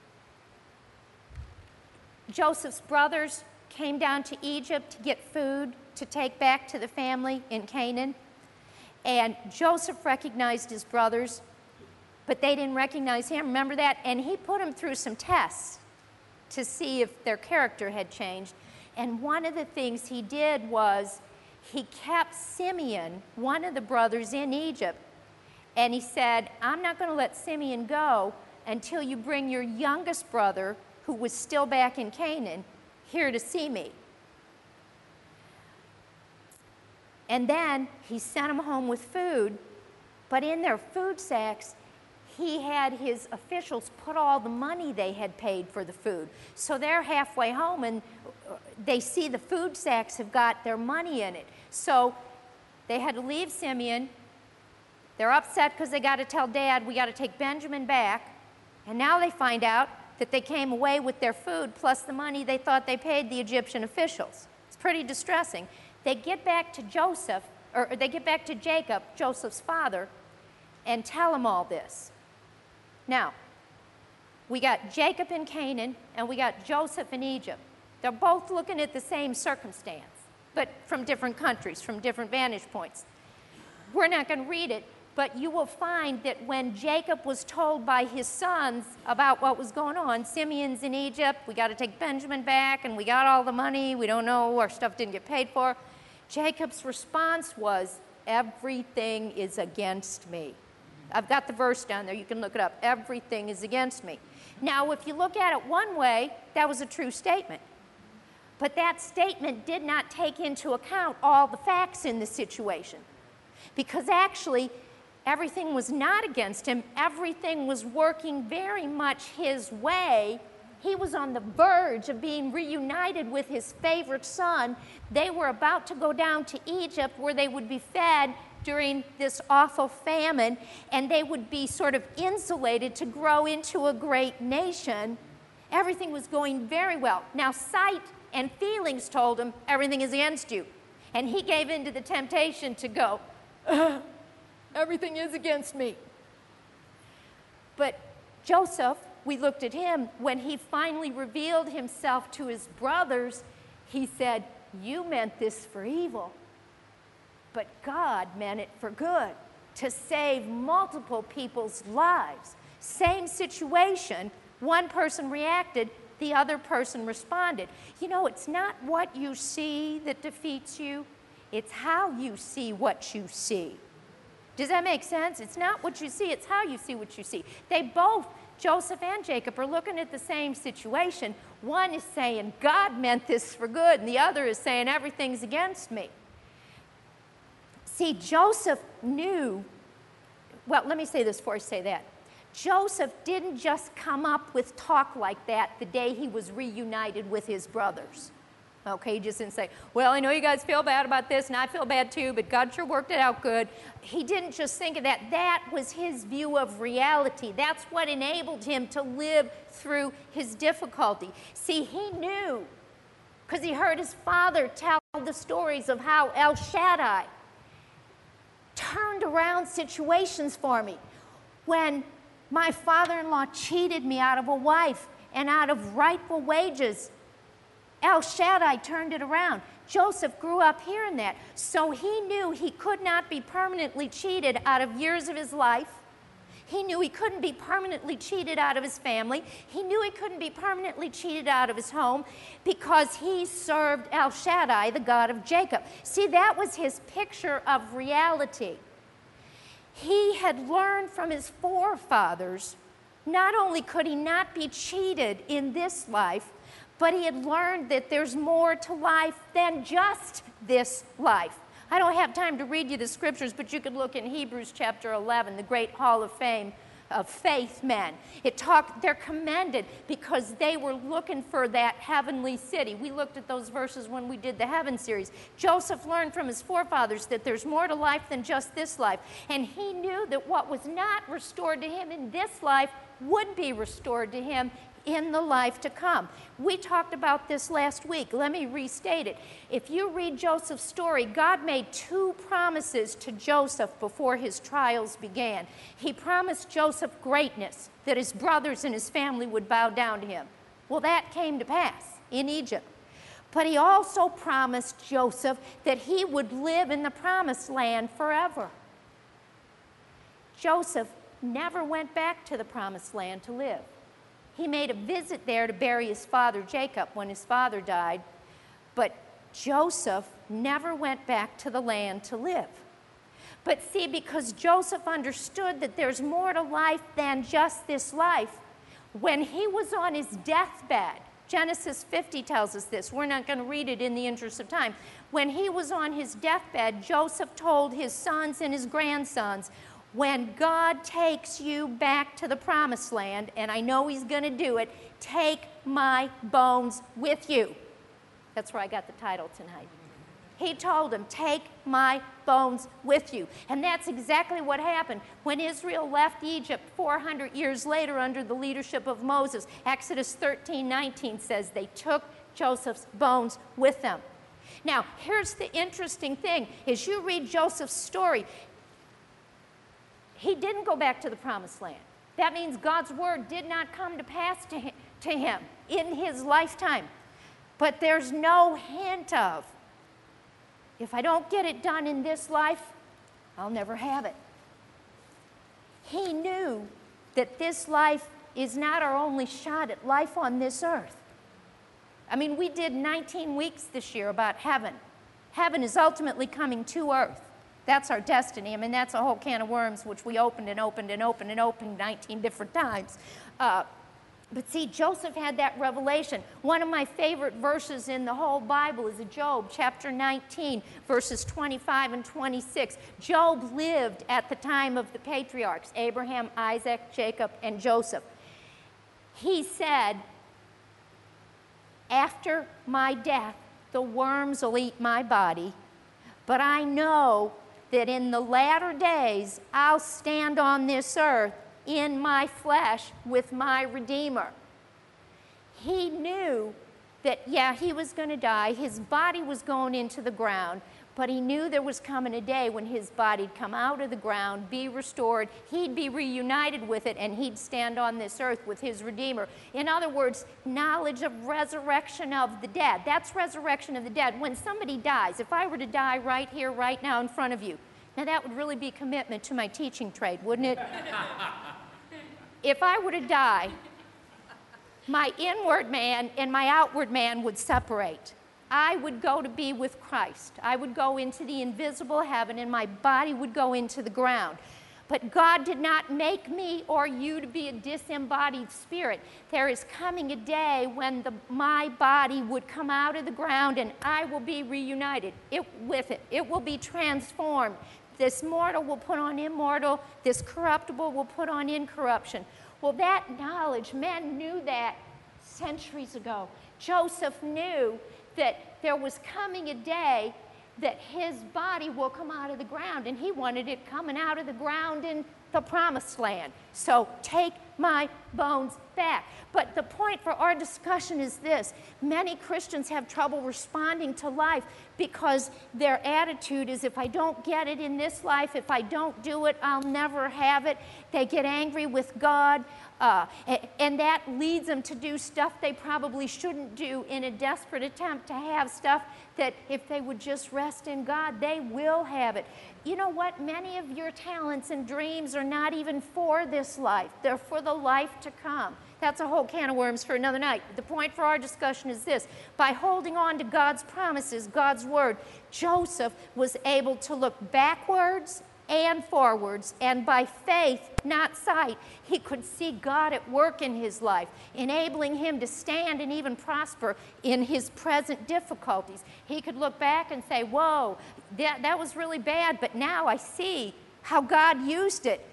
[SPEAKER 1] Joseph's brothers came down to Egypt to get food to take back to the family in Canaan. And Joseph recognized his brothers, but they didn't recognize him. Remember that? And he put them through some tests to see if their character had changed. And one of the things he did was he kept Simeon, one of the brothers, in Egypt. And he said, I'm not going to let Simeon go until you bring your youngest brother, who was still back in Canaan, here to see me. And then he sent them home with food, but in their food sacks, he had his officials put all the money they had paid for the food. So they're halfway home, and they see the food sacks have got their money in it. So they had to leave Simeon. They're upset because they got to tell Dad, we got to take Benjamin back. And now they find out that they came away with their food plus the money they thought they paid the Egyptian officials. It's pretty distressing. They get back to Joseph, or they get back to Jacob, Joseph's father, and tell him all this. Now, we got Jacob in Canaan, and we got Joseph in Egypt. They're both looking at the same circumstance, but from different countries, from different vantage points. We're not going to read it, but you will find that when Jacob was told by his sons about what was going on, Simeon's in Egypt, we got to take Benjamin back, and we got all the money, we don't know, our stuff didn't get paid for. Jacob's response was, everything is against me. I've got the verse down there, you can look it up. Everything is against me. Now, if you look at it one way, that was a true statement. But that statement did not take into account all the facts in the situation. Because actually, everything was not against him. Everything was working very much his way. He was on the verge of being reunited with his favorite son. They were about to go down to Egypt where they would be fed during this awful famine, and they would be sort of insulated to grow into a great nation. Everything was going very well. Now, sight and feelings told him everything is against you. And he gave in to the temptation to go, everything is against me. But Joseph, we looked at him, when he finally revealed himself to his brothers, he said, you meant this for evil, but God meant it for good, to save multiple people's lives. Same situation, one person reacted, the other person responded. You know, it's not what you see that defeats you, it's how you see what you see. Does that make sense? It's not what you see, it's how you see what you see. They both, Joseph and Jacob, are looking at the same situation. One is saying, God meant this for good, and the other is saying, everything's against me. See, Joseph knew, well, let me say this before I say that. Joseph didn't just come up with talk like that the day he was reunited with his brothers. Okay, he just didn't say, well, I know you guys feel bad about this, and I feel bad too, but God sure worked it out good. He didn't just think of that. That was his view of reality. That's what enabled him to live through his difficulty. See, he knew, because he heard his father tell the stories of how El Shaddai turned around situations for me. When my father-in-law cheated me out of a wife and out of rightful wages, El Shaddai turned it around. Joseph grew up hearing that. So he knew he could not be permanently cheated out of years of his life. He knew he couldn't be permanently cheated out of his family. He knew he couldn't be permanently cheated out of his home because he served El Shaddai, the God of Jacob. See, that was his picture of reality. He had learned from his forefathers, not only could he not be cheated in this life, but he had learned that there's more to life than just this life. I don't have time to read you the scriptures, but you could look in Hebrews chapter 11, the great hall of fame of faith men. They're commended because they were looking for that heavenly city. We looked at those verses when we did the Heaven series. Joseph learned from his forefathers that there's more to life than just this life. And he knew that what was not restored to him in this life would be restored to him in the life to come. We talked about this last week. Let me restate it. If you read Joseph's story, God made two promises to Joseph before his trials began. He promised Joseph greatness, that his brothers and his family would bow down to him. Well, that came to pass in Egypt. But he also promised Joseph that he would live in the promised land forever. Joseph never went back to the promised land to live. He made a visit there to bury his father Jacob when his father died, but Joseph never went back to the land to live. But see, because Joseph understood that there's more to life than just this life, when he was on his deathbed, Genesis 50 tells us this. We're not going to read it in the interest of time. When he was on his deathbed, Joseph told his sons and his grandsons, when God takes you back to the promised land, and I know he's going to do it, take my bones with you. That's where I got the title tonight. He told them, take my bones with you. And that's exactly what happened when Israel left Egypt 400 years later under the leadership of Moses. Exodus 13:19 says they took Joseph's bones with them. Now, here's the interesting thing. As you read Joseph's story, he didn't go back to the promised land. That means God's word did not come to pass to him in his lifetime. But there's no hint of, if I don't get it done in this life, I'll never have it. He knew that this life is not our only shot at life on this earth. I mean, we did 19 weeks this year about heaven. Heaven is ultimately coming to earth. That's our destiny. I mean, that's a whole can of worms which we opened and opened and opened and opened 19 different times. But see, Joseph had that revelation. One of my favorite verses in the whole Bible is Job chapter 19, verses 25 and 26. Job lived at the time of the patriarchs, Abraham, Isaac, Jacob, and Joseph. He said, after my death, the worms will eat my body, but I know that in the latter days I'll stand on this earth in my flesh with my Redeemer. He knew that, yeah, he was going to die. His body was going into the ground, but he knew there was coming a day when his body'd come out of the ground, be restored, he'd be reunited with it, and he'd stand on this earth with his Redeemer. In other words, knowledge of resurrection of the dead. That's resurrection of the dead. When somebody dies, if I were to die right here, right now in front of you, now that would really be commitment to my teaching trade, wouldn't it? If I were to die, my inward man and my outward man would separate. I would go to be with Christ. I would go into the invisible heaven, and my body would go into the ground. But God did not make me or you to be a disembodied spirit. There is coming a day when my body would come out of the ground and I will be reunited with it. It will be transformed. This mortal will put on immortal. This corruptible will put on incorruption. Well, that knowledge, men knew that centuries ago. Joseph knew that there was coming a day that his body will come out of the ground, and he wanted it coming out of the ground in the promised land. So take my bones back. But the point for our discussion is this. Many Christians have trouble responding to life because their attitude is, if I don't get it in this life, if I don't do it, I'll never have it. They get angry with God, and that leads them to do stuff they probably shouldn't do in a desperate attempt to have stuff that if they would just rest in God, they will have it. You know what? Many of your talents and dreams are not even for this life. They're for the life to come. That's a whole can of worms for another night. The point for our discussion is this. By holding on to God's promises, God's word, Joseph was able to look backwards and forwards, and by faith, not sight, he could see God at work in his life, enabling him to stand and even prosper in his present difficulties. He could look back and say, whoa, that was really bad, but now I see how God used it.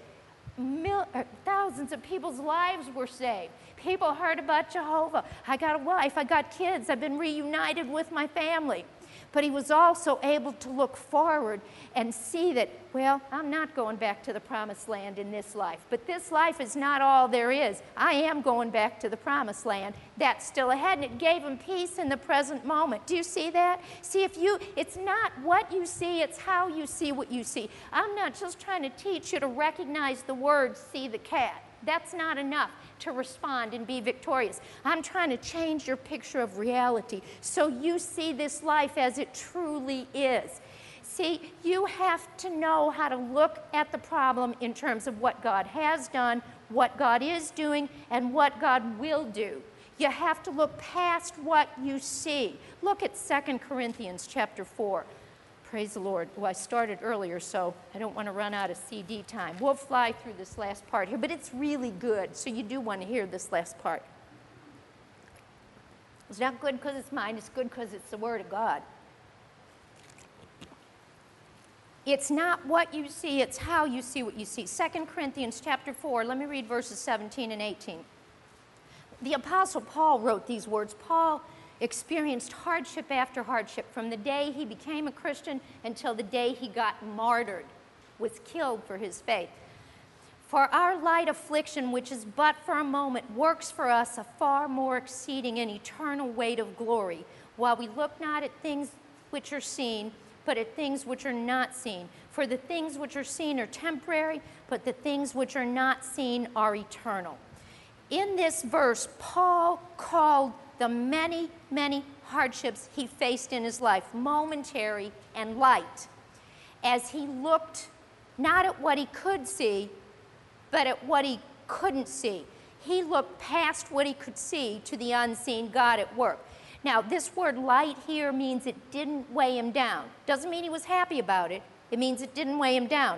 [SPEAKER 1] Thousands of people's lives were saved. People heard about Jehovah. I got a wife, I got kids, I've been reunited with my family. But he was also able to look forward and see that, well, I'm not going back to the promised land in this life. But this life is not all there is. I am going back to the promised land. That's still ahead. And it gave him peace in the present moment. Do you see that? See, it's not what you see, it's how you see what you see. I'm not just trying to teach you to recognize the word, see the cat. That's not enough to respond and be victorious. I'm trying to change your picture of reality so you see this life as it truly is. See, you have to know how to look at the problem in terms of what God has done, what God is doing, and what God will do. You have to look past what you see. Look at 2 Corinthians chapter 4. Praise the Lord. Well, I started earlier, so I don't want to run out of CD time. We'll fly through this last part here, but it's really good, so you do want to hear this last part. It's not good because it's mine. It's good because it's the Word of God. It's not what you see, it's how you see what you see. 2 Corinthians chapter 4, let me read verses 17 and 18. The Apostle Paul wrote these words. Paul experienced hardship after hardship from the day he became a Christian until the day he got martyred, was killed for his faith. For our light affliction, which is but for a moment, works for us a far more exceeding and eternal weight of glory, while we look not at things which are seen, but at things which are not seen. For the things which are seen are temporary, but the things which are not seen are eternal. In this verse, Paul called the many, many hardships he faced in his life momentary and light, as he looked not at what he could see, but at what he couldn't see. He looked past what he could see to the unseen God at work. Now, this word light here means it didn't weigh him down. Doesn't mean he was happy about it. It means it didn't weigh him down.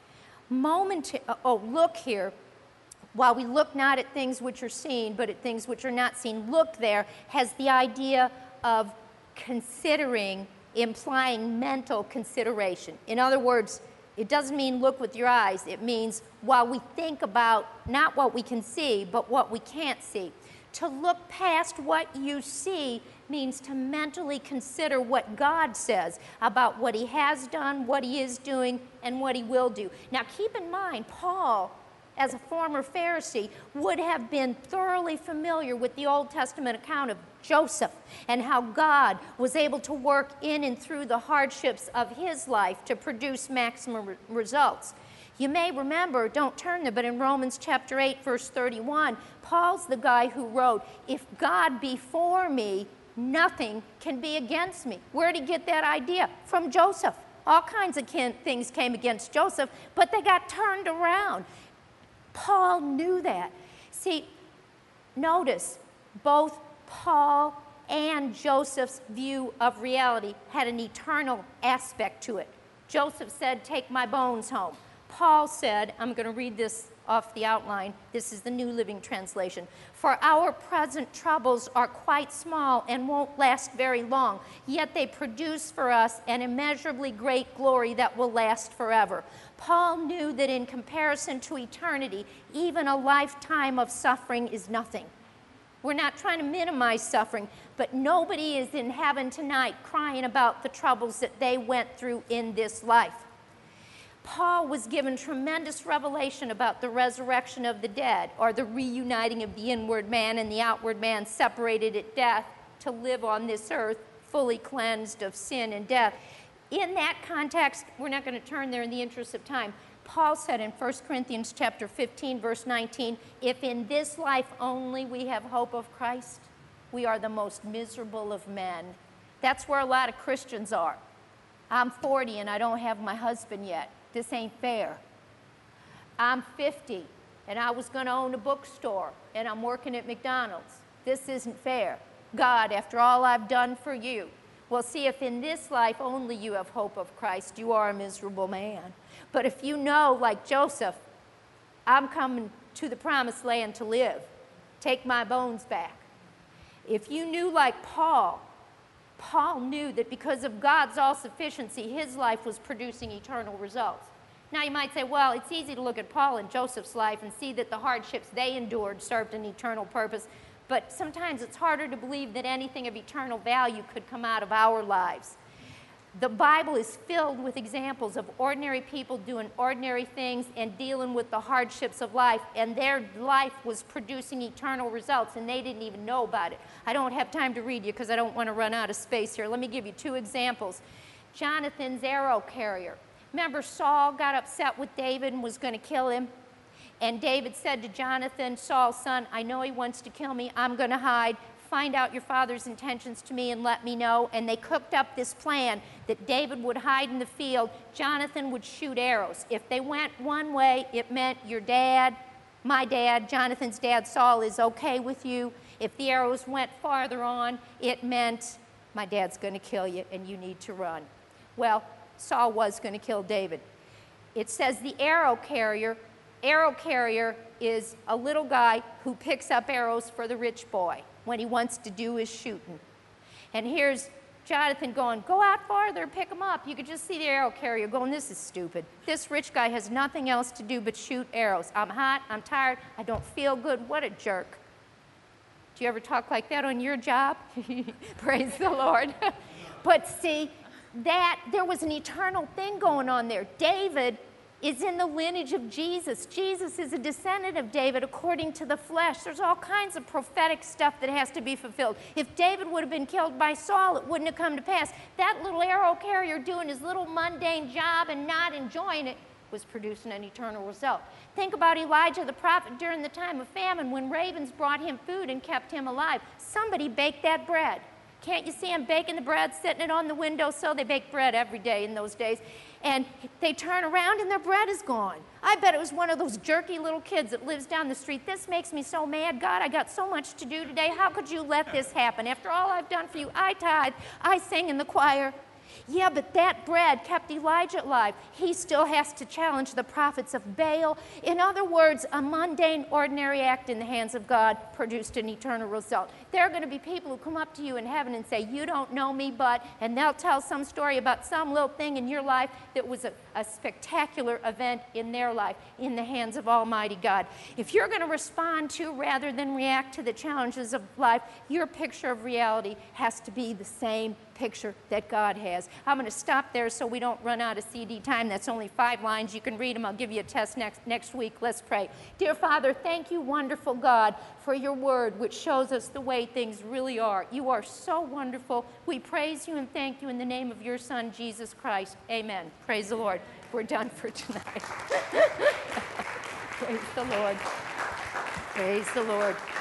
[SPEAKER 1] Look here. While we look not at things which are seen, but at things which are not seen, look there has the idea of considering, implying mental consideration. In other words, it doesn't mean look with your eyes. It means while we think about not what we can see, but what we can't see. To look past what you see means to mentally consider what God says about what he has done, what he is doing, and what he will do. Now keep in mind, Paul, as a former Pharisee, would have been thoroughly familiar with the Old Testament account of Joseph and how God was able to work in and through the hardships of his life to produce maximum results. You may remember, don't turn there, but in Romans chapter 8, verse 31, Paul's the guy who wrote, if God be for me, nothing can be against me. Where did he get that idea? From Joseph. All kinds of things came against Joseph, but they got turned around. Paul knew that. See, notice, both Paul and Joseph's view of reality had an eternal aspect to it. Joseph said, take my bones home. Paul said, I'm going to read this off the outline. This is the New Living Translation. For our present troubles are quite small and won't last very long, yet they produce for us an immeasurably great glory that will last forever. Paul knew that in comparison to eternity, even a lifetime of suffering is nothing. We're not trying to minimize suffering, but nobody is in heaven tonight crying about the troubles that they went through in this life. Paul was given tremendous revelation about the resurrection of the dead, or the reuniting of the inward man and the outward man separated at death to live on this earth fully cleansed of sin and death. In that context, we're not going to turn there in the interest of time. Paul said in 1 Corinthians chapter 15, verse 19, if in this life only we have hope of Christ, we are the most miserable of men. That's where a lot of Christians are. I'm 40 and I don't have my husband yet. This ain't fair. I'm 50 and I was going to own a bookstore and I'm working at McDonald's. This isn't fair. God, after all I've done for you. Well, see, if in this life only you have hope of Christ, you are a miserable man. But if you know, like Joseph, I'm coming to the promised land to live, take my bones back. If you knew like Paul knew that because of God's all-sufficiency, his life was producing eternal results. Now you might say, well, it's easy to look at Paul and Joseph's life and see that the hardships they endured served an eternal purpose, but sometimes it's harder to believe that anything of eternal value could come out of our lives. The Bible is filled with examples of ordinary people doing ordinary things and dealing with the hardships of life, and their life was producing eternal results, and they didn't even know about it. I don't have time to read you because I don't want to run out of space here. Let me give you two examples. Jonathan's arrow carrier. Remember, Saul got upset with David and was going to kill him? And David said to Jonathan, Saul's son, I know he wants to kill me. I'm going to hide. Find out your father's intentions to me and let me know. And they cooked up this plan that David would hide in the field. Jonathan would shoot arrows. If they went one way, it meant your dad, my dad, Jonathan's dad, Saul, is okay with you. If the arrows went farther on, it meant my dad's going to kill you and you need to run. Well, Saul was going to kill David. It says the arrow carrier is a little guy who picks up arrows for the rich boy when he wants to do his shooting. And here's Jonathan going, go out farther, pick them up. You could just see the arrow carrier going, this is stupid. This rich guy has nothing else to do but shoot arrows. I'm hot, I'm tired, I don't feel good. What a jerk. Do you ever talk like that on your job? Praise the Lord. But see, that there was an eternal thing going on there. David is in the lineage of Jesus. Jesus is a descendant of David according to the flesh. There's all kinds of prophetic stuff that has to be fulfilled. If David would have been killed by Saul, it wouldn't have come to pass. That little arrow carrier doing his little mundane job and not enjoying it was producing an eternal result. Think about Elijah the prophet during the time of famine when ravens brought him food and kept him alive. Somebody baked that bread. Can't you see him baking the bread, setting it on the windowsill? They baked bread every day in those days. And they turn around and their bread is gone. I bet it was one of those jerky little kids that lives down the street. This makes me so mad. God, I got so much to do today. How could you let this happen? After all I've done for you, I tithe, I sing in the choir. Yeah, but that bread kept Elijah alive. He still has to challenge the prophets of Baal. In other words, a mundane, ordinary act in the hands of God produced an eternal result. There are going to be people who come up to you in heaven and say, you don't know me, but, and they'll tell some story about some little thing in your life that was a spectacular event in their life in the hands of Almighty God. If you're going to respond to rather than react to the challenges of life, your picture of reality has to be the same picture that God has. I'm going to stop there so we don't run out of CD time. That's only 5 lines. You can read them. I'll give you a test next week. Let's pray. Dear Father, thank you, wonderful God, for your word, which shows us the way things really are. You are so wonderful. We praise you and thank you in the name of your Son, Jesus Christ. Amen. Praise the Lord. We're done for tonight. Praise the Lord. Praise the Lord.